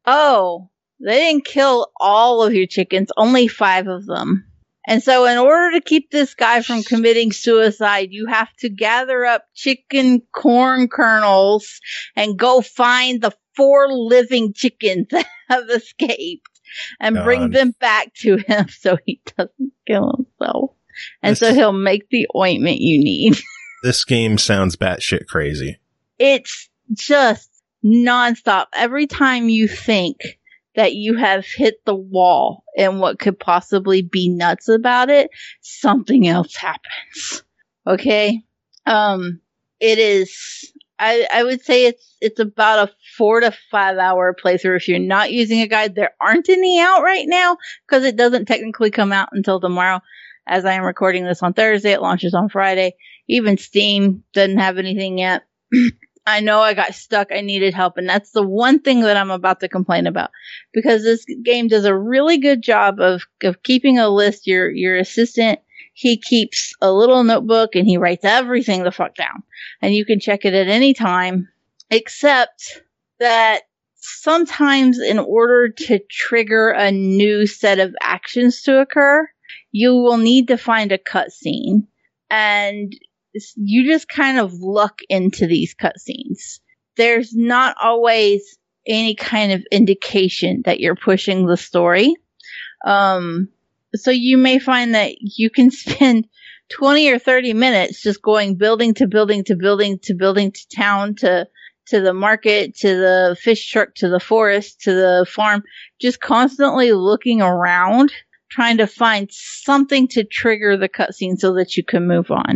oh, they didn't kill all of your chickens, only five of them. And so in order to keep this guy from committing suicide, you have to gather up chicken corn kernels and go find the four living chickens that have escaped and God. bring them back to him so he doesn't kill himself. And This- so he'll make the ointment you need. This game sounds batshit crazy. It's just nonstop. Every time you think that you have hit the wall and what could possibly be nuts about it, something else happens. Okay? Um, it is, I, I would say it's, it's about a four to five hour playthrough. If you're not using a guide, there aren't any out right now because it doesn't technically come out until tomorrow. As I am recording this on Thursday, it launches on Friday. Even Steam doesn't have anything yet. I know I got stuck. I needed help. And that's the one thing that I'm about to complain about, because this game does a really good job of, of keeping a list. Your, your assistant, he keeps a little notebook and he writes everything the fuck down, and you can check it at any time, except that sometimes in order to trigger a new set of actions to occur, you will need to find a cutscene. And you just kind of luck into these cutscenes. There's not always any kind of indication that you're pushing the story. Um, so you may find that you can spend twenty or thirty minutes just going building to building to building to building to town to to the market, to the fish truck, to the forest, to the farm, just constantly looking around, trying to find something to trigger the cutscene so that you can move on.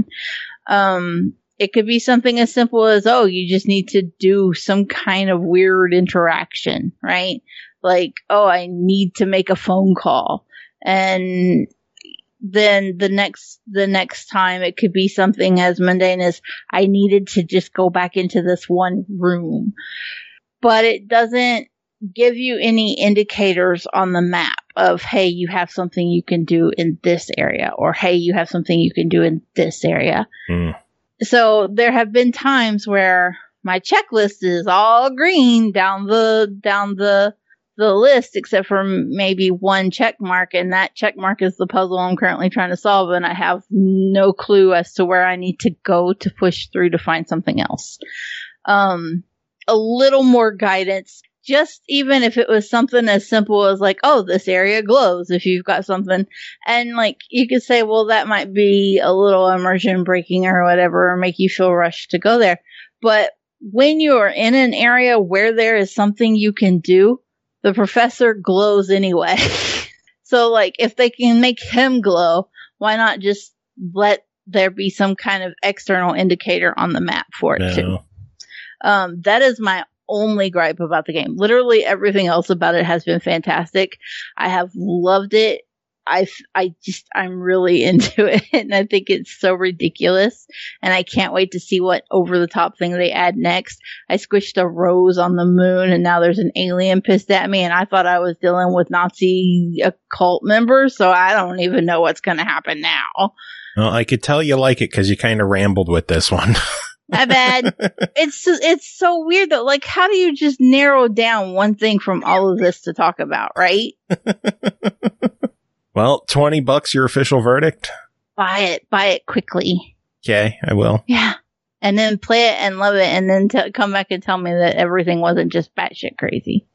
Um, it could be something as simple as, oh, you just need to do some kind of weird interaction, right? Like, oh, I need to make a phone call. And then the next, the next time it could be something as mundane as I needed to just go back into this one room, but it doesn't give you any indicators on the map of, hey, you have something you can do in this area, or hey, you have something you can do in this area. Mm. So there have been times where my checklist is all green down the, down the, the list, except for maybe one check mark, and that check mark is the puzzle I'm currently trying to solve, and I have no clue as to where I need to go to push through to find something else. Um, a little more guidance, just even if it was something as simple as like, oh, this area glows if you've got something. And like, you could say, well, that might be a little immersion breaking or whatever, or make you feel rushed to go there. But when you are in an area where there is something you can do, the professor glows anyway. So, like, if they can make him glow, why not just let there be some kind of external indicator on the map for it, no. too? Um, that is my only gripe about the game. Literally everything else about it has been fantastic. I have loved it. I, I just, I'm really into it, and I think it's so ridiculous, and I can't wait to see what over the top thing they add next. I squished a rose on the moon, and now there's an alien pissed at me, and I thought I was dealing with Nazi occult members, so I don't even know what's going to happen now. Well, I could tell you like it because you kind of rambled with this one. My bad. It's it's so weird though. Like, how do you just narrow down one thing from all of this to talk about, right? Well, twenty bucks, your official verdict? Buy it. Buy it quickly. Okay, I will. Yeah. And then play it and love it, and then t- come back and tell me that everything wasn't just batshit crazy.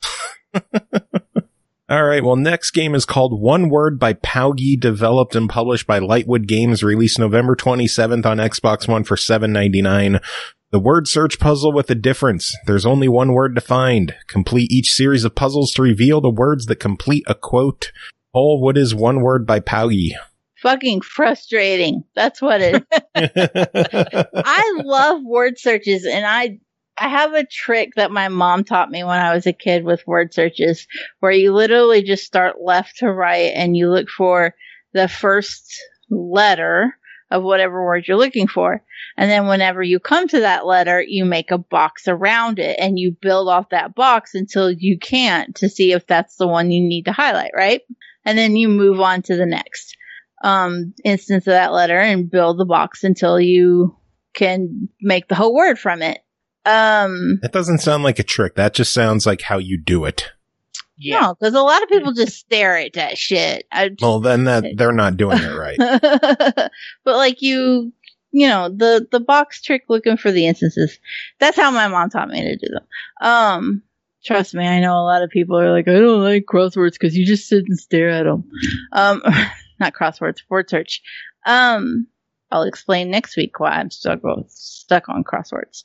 All right, well, next game is called One Word by Paugi, developed and published by Lightwood Games, released November twenty-seventh on Xbox One for seven ninety-nine. The word search puzzle with a difference. There's only one word to find. Complete each series of puzzles to reveal the words that complete a quote. Cole, what is One Word by Paugi? Fucking frustrating. That's what it is. I love word searches, and I I have a trick that my mom taught me when I was a kid with word searches, where you literally just start left to right and you look for the first letter of whatever word you're looking for. And then whenever you come to that letter, you make a box around it and you build off that box until you can't, to see if that's the one you need to highlight, right? And then you move on to the next um, instance of that letter and build the box until you can make the whole word from it. Um, that doesn't sound like a trick. That just sounds like how you do it. Yeah. No, because a lot of people just stare at that shit. I, well, then that they're not doing it right. But like you, you know, the, the box trick looking for the instances. That's how my mom taught me to do them. Um, trust me, I know a lot of people are like, I don't like crosswords because you just sit and stare at them. Um, not crosswords, word search. Um, I'll explain next week why I'm stuck stuck on crosswords.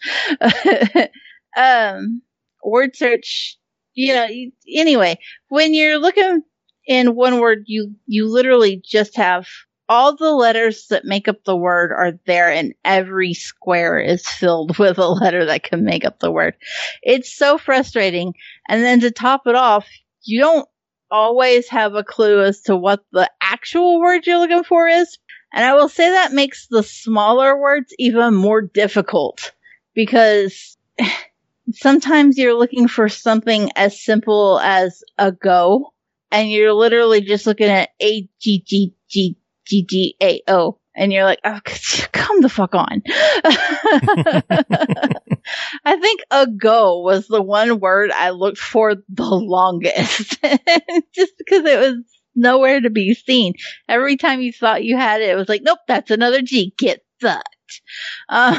um, word search, you know. You, anyway, when you're looking in one word, you you literally just have all the letters that make up the word are there, and every square is filled with a letter that can make up the word. It's so frustrating. And then to top it off, you don't always have a clue as to what the actual word you're looking for is. And I will say that makes the smaller words even more difficult, because sometimes you're looking for something as simple as a go, and you're literally just looking at A G G G G G A O, and you're like, oh, come the fuck on. I think ago was the one word I looked for the longest. Just because it was nowhere to be seen. Every time you thought you had it, it was like, nope, that's another G. Get fucked. Uh,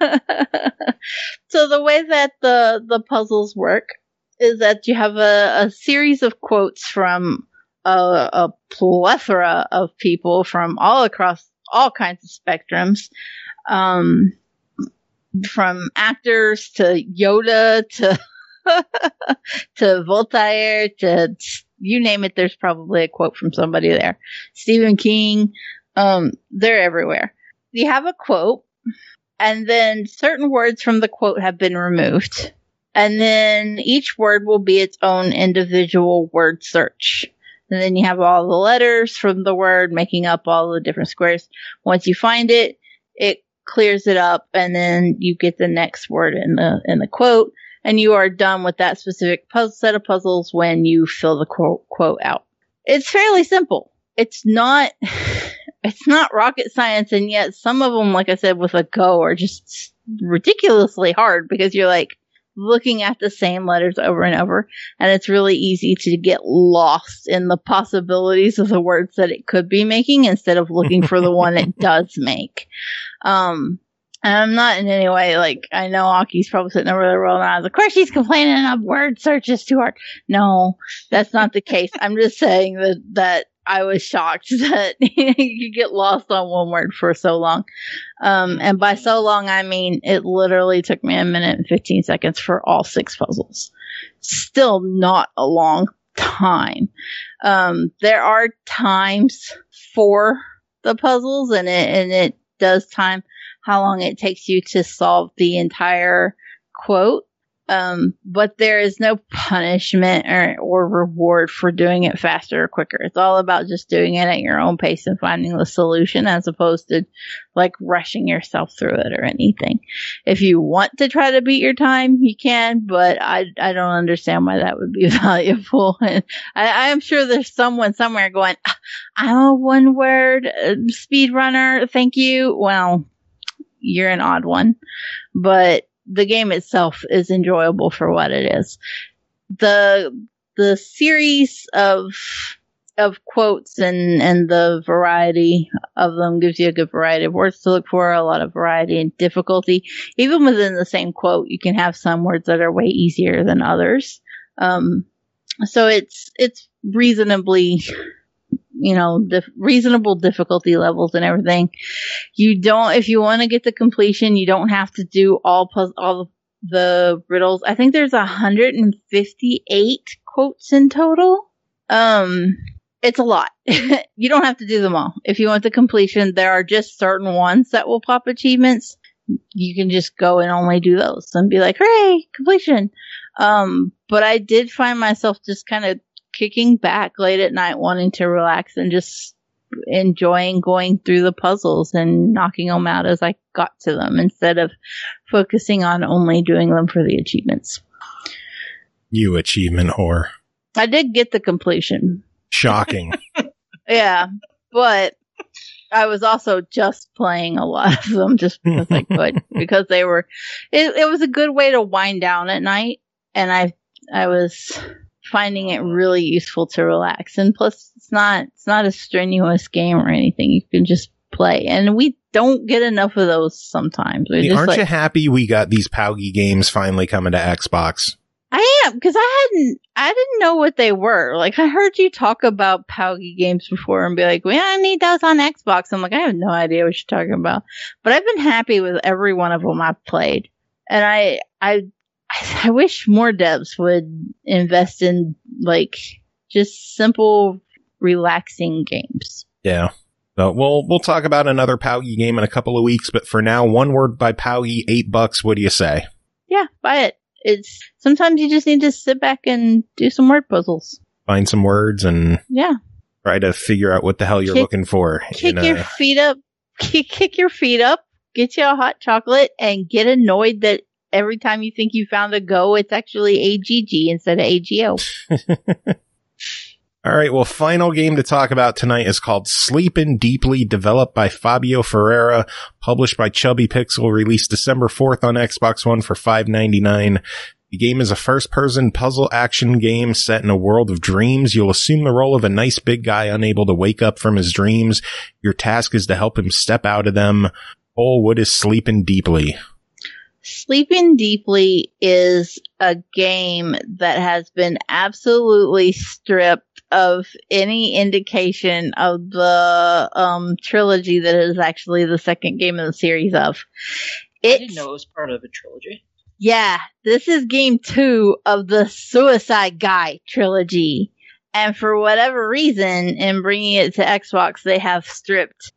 so the way that the, the puzzles work is that you have a, a series of quotes from a, a plethora of people from all across all kinds of spectrums. Um, from actors to Yoda to to Voltaire to you name it, there's probably a quote from somebody there. Stephen King, um, they're everywhere. You have a quote, and then certain words from the quote have been removed. And then each word will be its own individual word search. And then you have all the letters from the word making up all the different squares. Once you find it, it clears it up, and then you get the next word in the in the quote, and you are done with that specific puzzle, set of puzzles when you fill the quote, quote out. It's fairly simple. It's not it's not rocket science, and yet some of them, like I said, with a go are just ridiculously hard because you're like looking at the same letters over and over, and it's really easy to get lost in the possibilities of the words that it could be making instead of looking for the one it does make. Um, and I'm not in any way like, I know Aki's probably sitting over there rolling eyes. Of course she's complaining of word search is too hard. No, that's not the case. I'm just saying that, that I was shocked that you get lost on one word for so long. Um, and by so long, I mean, it literally took me a minute and fifteen seconds for all six puzzles. Still not a long time. Um, there are times for the puzzles, and it, and it does time how long it takes you to solve the entire quote. Um, but there is no punishment or, or reward for doing it faster or quicker. It's all about just doing it at your own pace and finding the solution as opposed to like rushing yourself through it or anything. If you want to try to beat your time, you can, but I, I don't understand why that would be valuable. And I, I'm sure there's someone somewhere going, I'm a one word uh, speed runner. Thank you. Well, you're an odd one, but the game itself is enjoyable for what it is. The the series of of quotes and, and the variety of them gives you a good variety of words to look for, a lot of variety and difficulty. Even within the same quote, you can have some words that are way easier than others. Um, so it's it's reasonably, you know, dif- reasonable difficulty levels and everything. You don't, if you want to get the completion, you don't have to do all puz- all the riddles. I think there's one hundred fifty-eight quotes in total. Um, it's a lot. You don't have to do them all. If you want the completion, there are just certain ones that will pop achievements. You can just go and only do those and be like, hooray, completion. Um, but I did find myself just kind of kicking back late at night, wanting to relax and just enjoying going through the puzzles and knocking them out as I got to them instead of focusing on only doing them for the achievements. You achievement whore. I did get the completion. Shocking. Yeah, but I was also just playing a lot of them just because I could, because they were, it, it was a good way to wind down at night, and I, I was finding it really useful to relax. And plus, it's not it's not a strenuous game or anything. You can just play, and we don't get enough of those sometimes. Hey, just aren't like, you happy we got these P U B G games finally coming to Xbox? I am, because I hadn't I didn't know what they were. Like, I heard you talk about P U B G games before and be like, well, I need those on Xbox. I'm like, I have no idea what you're talking about. But I've been happy with every one of them I've played, and I I. I wish more devs would invest in, like, just simple, relaxing games. Yeah. So we'll we'll talk about another P U B G game in a couple of weeks, but for now, one word by P U B G, eight bucks. What do you say? Yeah, buy it. It's sometimes you just need to sit back and do some word puzzles. Find some words and yeah, try to figure out what the hell you're kick, looking for. Kick in your a- feet up. Kick, kick your feet up. Get you a hot chocolate and get annoyed that every time you think you found a go, it's actually A G G instead of A G O. All right, well, final game to talk about tonight is called Sleepin' Deeply, developed by Fabio Ferreira, published by Chubby Pixel, released December fourth on Xbox One for five ninety-nine. The game is a first-person puzzle action game set in a world of dreams. You'll assume the role of a nice big guy unable to wake up from his dreams. Your task is to help him step out of them. Oh, what is Sleepin' Deeply? Sleeping Deeply is a game that has been absolutely stripped of any indication of the um, trilogy that is actually the second game in the series of. It, I didn't know it was part of a trilogy. Yeah, this is game two of the Suicide Guy trilogy. And for whatever reason, in bringing it to Xbox, they have stripped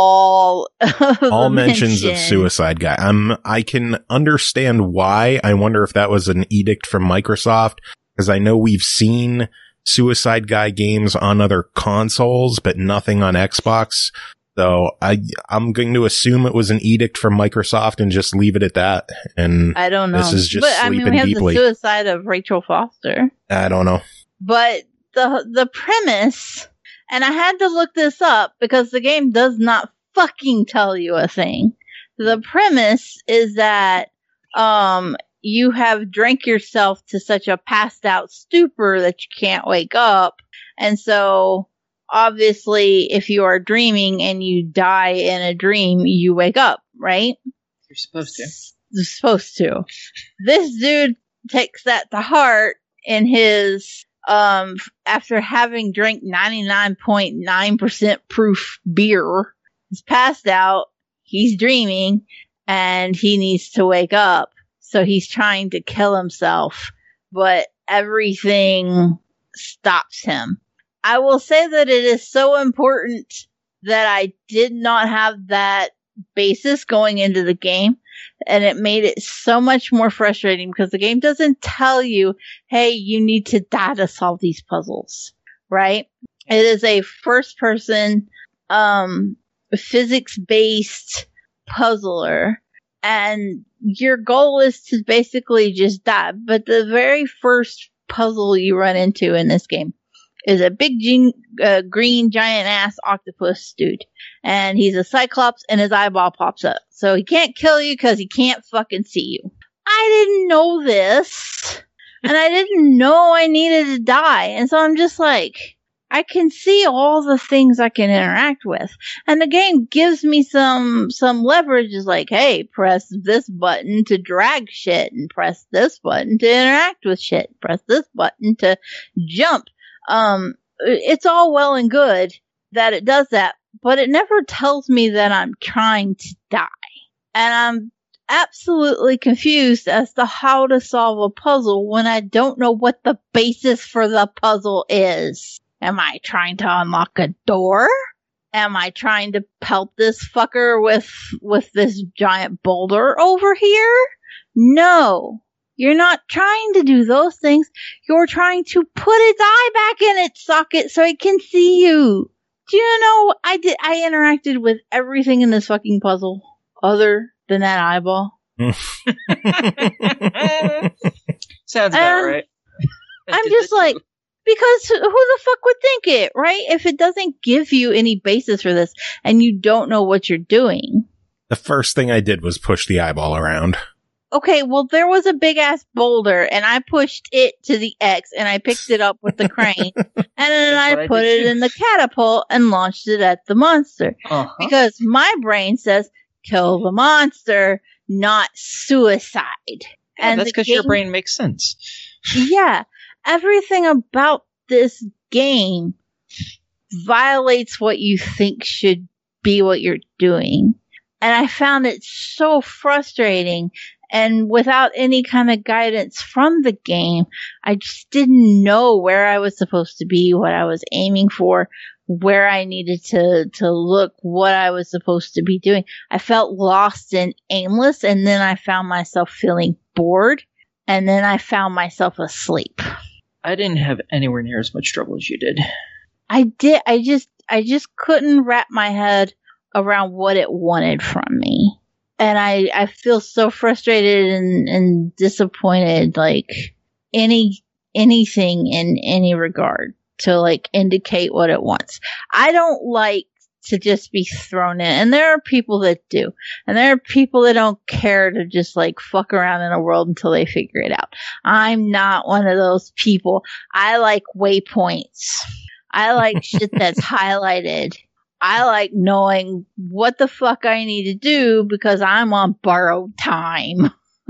all of all mentions mention. of Suicide Guy. Um, I can understand why. I wonder if that was an edict from Microsoft, because I know we've seen Suicide Guy games on other consoles, but nothing on Xbox. So I, I'm going to assume it was an edict from Microsoft and just leave it at that. And I don't know. This is just but, sleeping I mean, we have deeply. The suicide of Rachel Foster. I don't know. But the the premise, and I had to look this up because the game does not fucking tell you a thing. The premise is that um you have drank yourself to such a passed out stupor that you can't wake up. And so obviously if you are dreaming and you die in a dream, you wake up, right? You're supposed to. You're supposed to. This dude takes that to heart in his Um, after having drank ninety-nine point nine percent proof beer, he's passed out, he's dreaming, and he needs to wake up. So he's trying to kill himself, but everything stops him. I will say that it is so important that I did not have that basis going into the game, and it made it so much more frustrating because the game doesn't tell you, hey, you need to die to solve these puzzles, right? It is a first person um physics based puzzler, and your goal is to basically just die. But the very first puzzle you run into in this game is a big gene, uh, green giant ass octopus dude. And he's a cyclops and his eyeball pops up. So he can't kill you because he can't fucking see you. I didn't know this. And I didn't know I needed to die. And so I'm just like, I can see all the things I can interact with. And the game gives me some, some leverage. It's like, hey, press this button to drag shit and press this button to interact with shit. Press this button to jump. Um, it's all well and good that it does that, but it never tells me that I'm trying to die. And I'm absolutely confused as to how to solve a puzzle when I don't know what the basis for the puzzle is. Am I trying to unlock a door? Am I trying to pelt this fucker with, with this giant boulder over here? No. You're not trying to do those things. You're trying to put its eye back in its socket so it can see you. Do you know, I did, I interacted with everything in this fucking puzzle other than that eyeball. Sounds about um, right. I'm just like, because who the fuck would think it, right? If it doesn't give you any basis for this and you don't know what you're doing. The first thing I did was push the eyeball around. Okay, well, there was a big ass boulder, and I pushed it to the X, and I picked it up with the crane, and then I, I put it too. in the catapult and launched it at the monster. Uh-huh. Because my brain says, kill the monster, not suicide. Yeah, and that's because your brain makes sense. Yeah, everything about this game violates what you think should be what you're doing. And I found it so frustrating. And without any kind of guidance from the game, I just didn't know where I was supposed to be, what I was aiming for, where I needed to, to look, what I was supposed to be doing. I felt lost and aimless, and then I found myself feeling bored, and then I found myself asleep. I didn't have anywhere near as much trouble as you did. I did. I just, I just couldn't wrap my head around what it wanted from me. And I, I feel so frustrated and, and disappointed, like any, anything in any regard. to like indicate what it wants. I don't like to just be thrown in, and there are people that do, and there are people that don't care to just like fuck around in a world until they figure it out. I'm not one of those people. I like waypoints. I like shit that's highlighted. I like knowing what the fuck I need to do because I'm on borrowed time.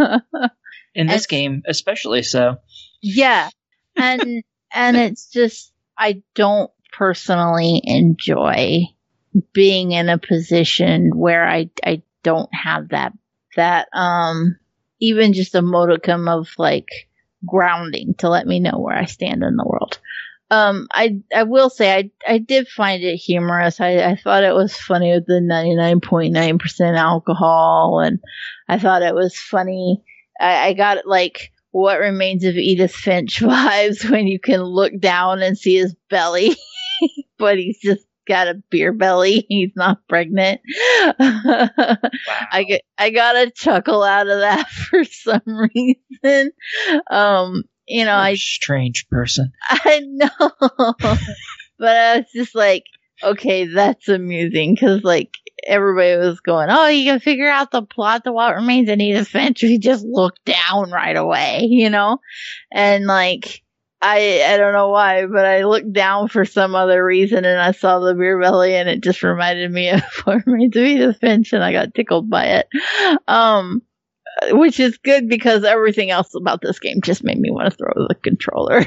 In this and, game, especially so. Yeah. And and it's just, I don't personally enjoy being in a position where I I don't have that that um even just a modicum of like grounding to let me know where I stand in the world. Um, I I will say I I did find it humorous. I, I thought it was funny with the ninety-nine point nine percent alcohol, and I thought it was funny. I, I got like What Remains of Edith Finch vibes when you can look down and see his belly, but he's just got a beer belly. He's not pregnant. Wow. I get I got a chuckle out of that for some reason. Um. You know, I strange person. I know, but I was just like, okay, that's amusing because like everybody was going, oh, you can figure out the plot to What Remains of Edith Finch if you just look down right away, you know, and like I I don't know why, but I looked down for some other reason and I saw the beer belly and it just reminded me of What Remains of Edith Finch and I got tickled by it. Um. Which is good because everything else about this game just made me want to throw the controller.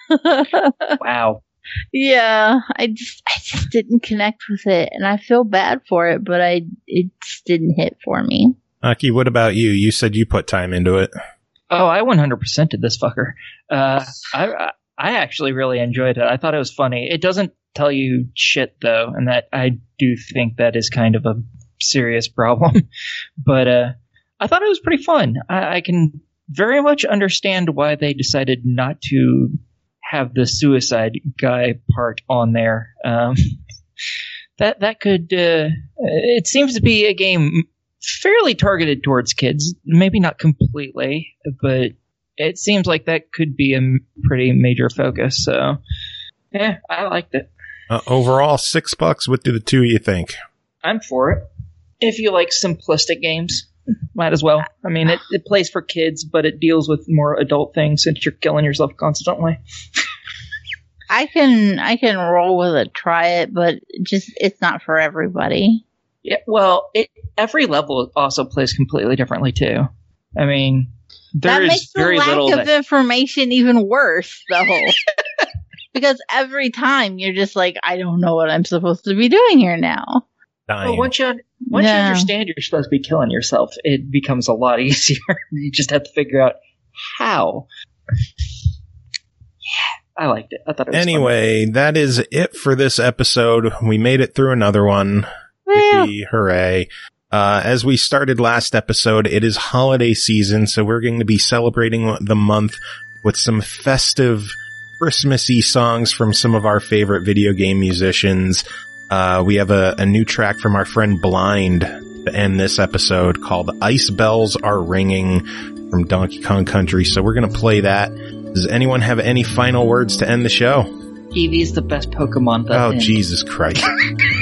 Wow. Yeah, I just I just didn't connect with it, and I feel bad for it, but I it just didn't hit for me. Aki, what about you? You said you put time into it. Oh, I one hundred percent did this fucker. Uh, I I actually really enjoyed it. I thought it was funny. It doesn't tell you shit though, and that I do think that is kind of a serious problem. But uh. I thought it was pretty fun. I, I can very much understand why they decided not to have the suicide guy part on there. Um, that that could. Uh, it seems to be a game fairly targeted towards kids. Maybe not completely, but it seems like that could be a pretty major focus. So, yeah, I liked it. Uh, overall, six bucks. What do the two of you think? I'm for it. If you like simplistic games. Might as well. I mean, it, it plays for kids, but it deals with more adult things since you're killing yourself constantly. I can I can roll with it, try it, but just it's not for everybody. Yeah, well, it, every level also plays completely differently too. I mean, there that is makes very the lack little of that... information even worse, though. Because every time you're just like, I don't know what I'm supposed to be doing here now. But once you once no. you understand you're supposed to be killing yourself, it becomes a lot easier. You just have to figure out how. Yeah, I liked it. I thought it was Anyway, fun. That is it for this episode. We made it through another one. Yeah. Yippee, hooray. Uh, as we started last episode, it is holiday season, so we're going to be celebrating the month with some festive Christmassy songs from some of our favorite video game musicians. Uh, we have a, a new track from our friend Blind to end this episode called Ice Bells Are Ringing from Donkey Kong Country. So we're going to play that. Does anyone have any final words to end the show? Eevee's the best Pokemon. Oh, Jesus Christ.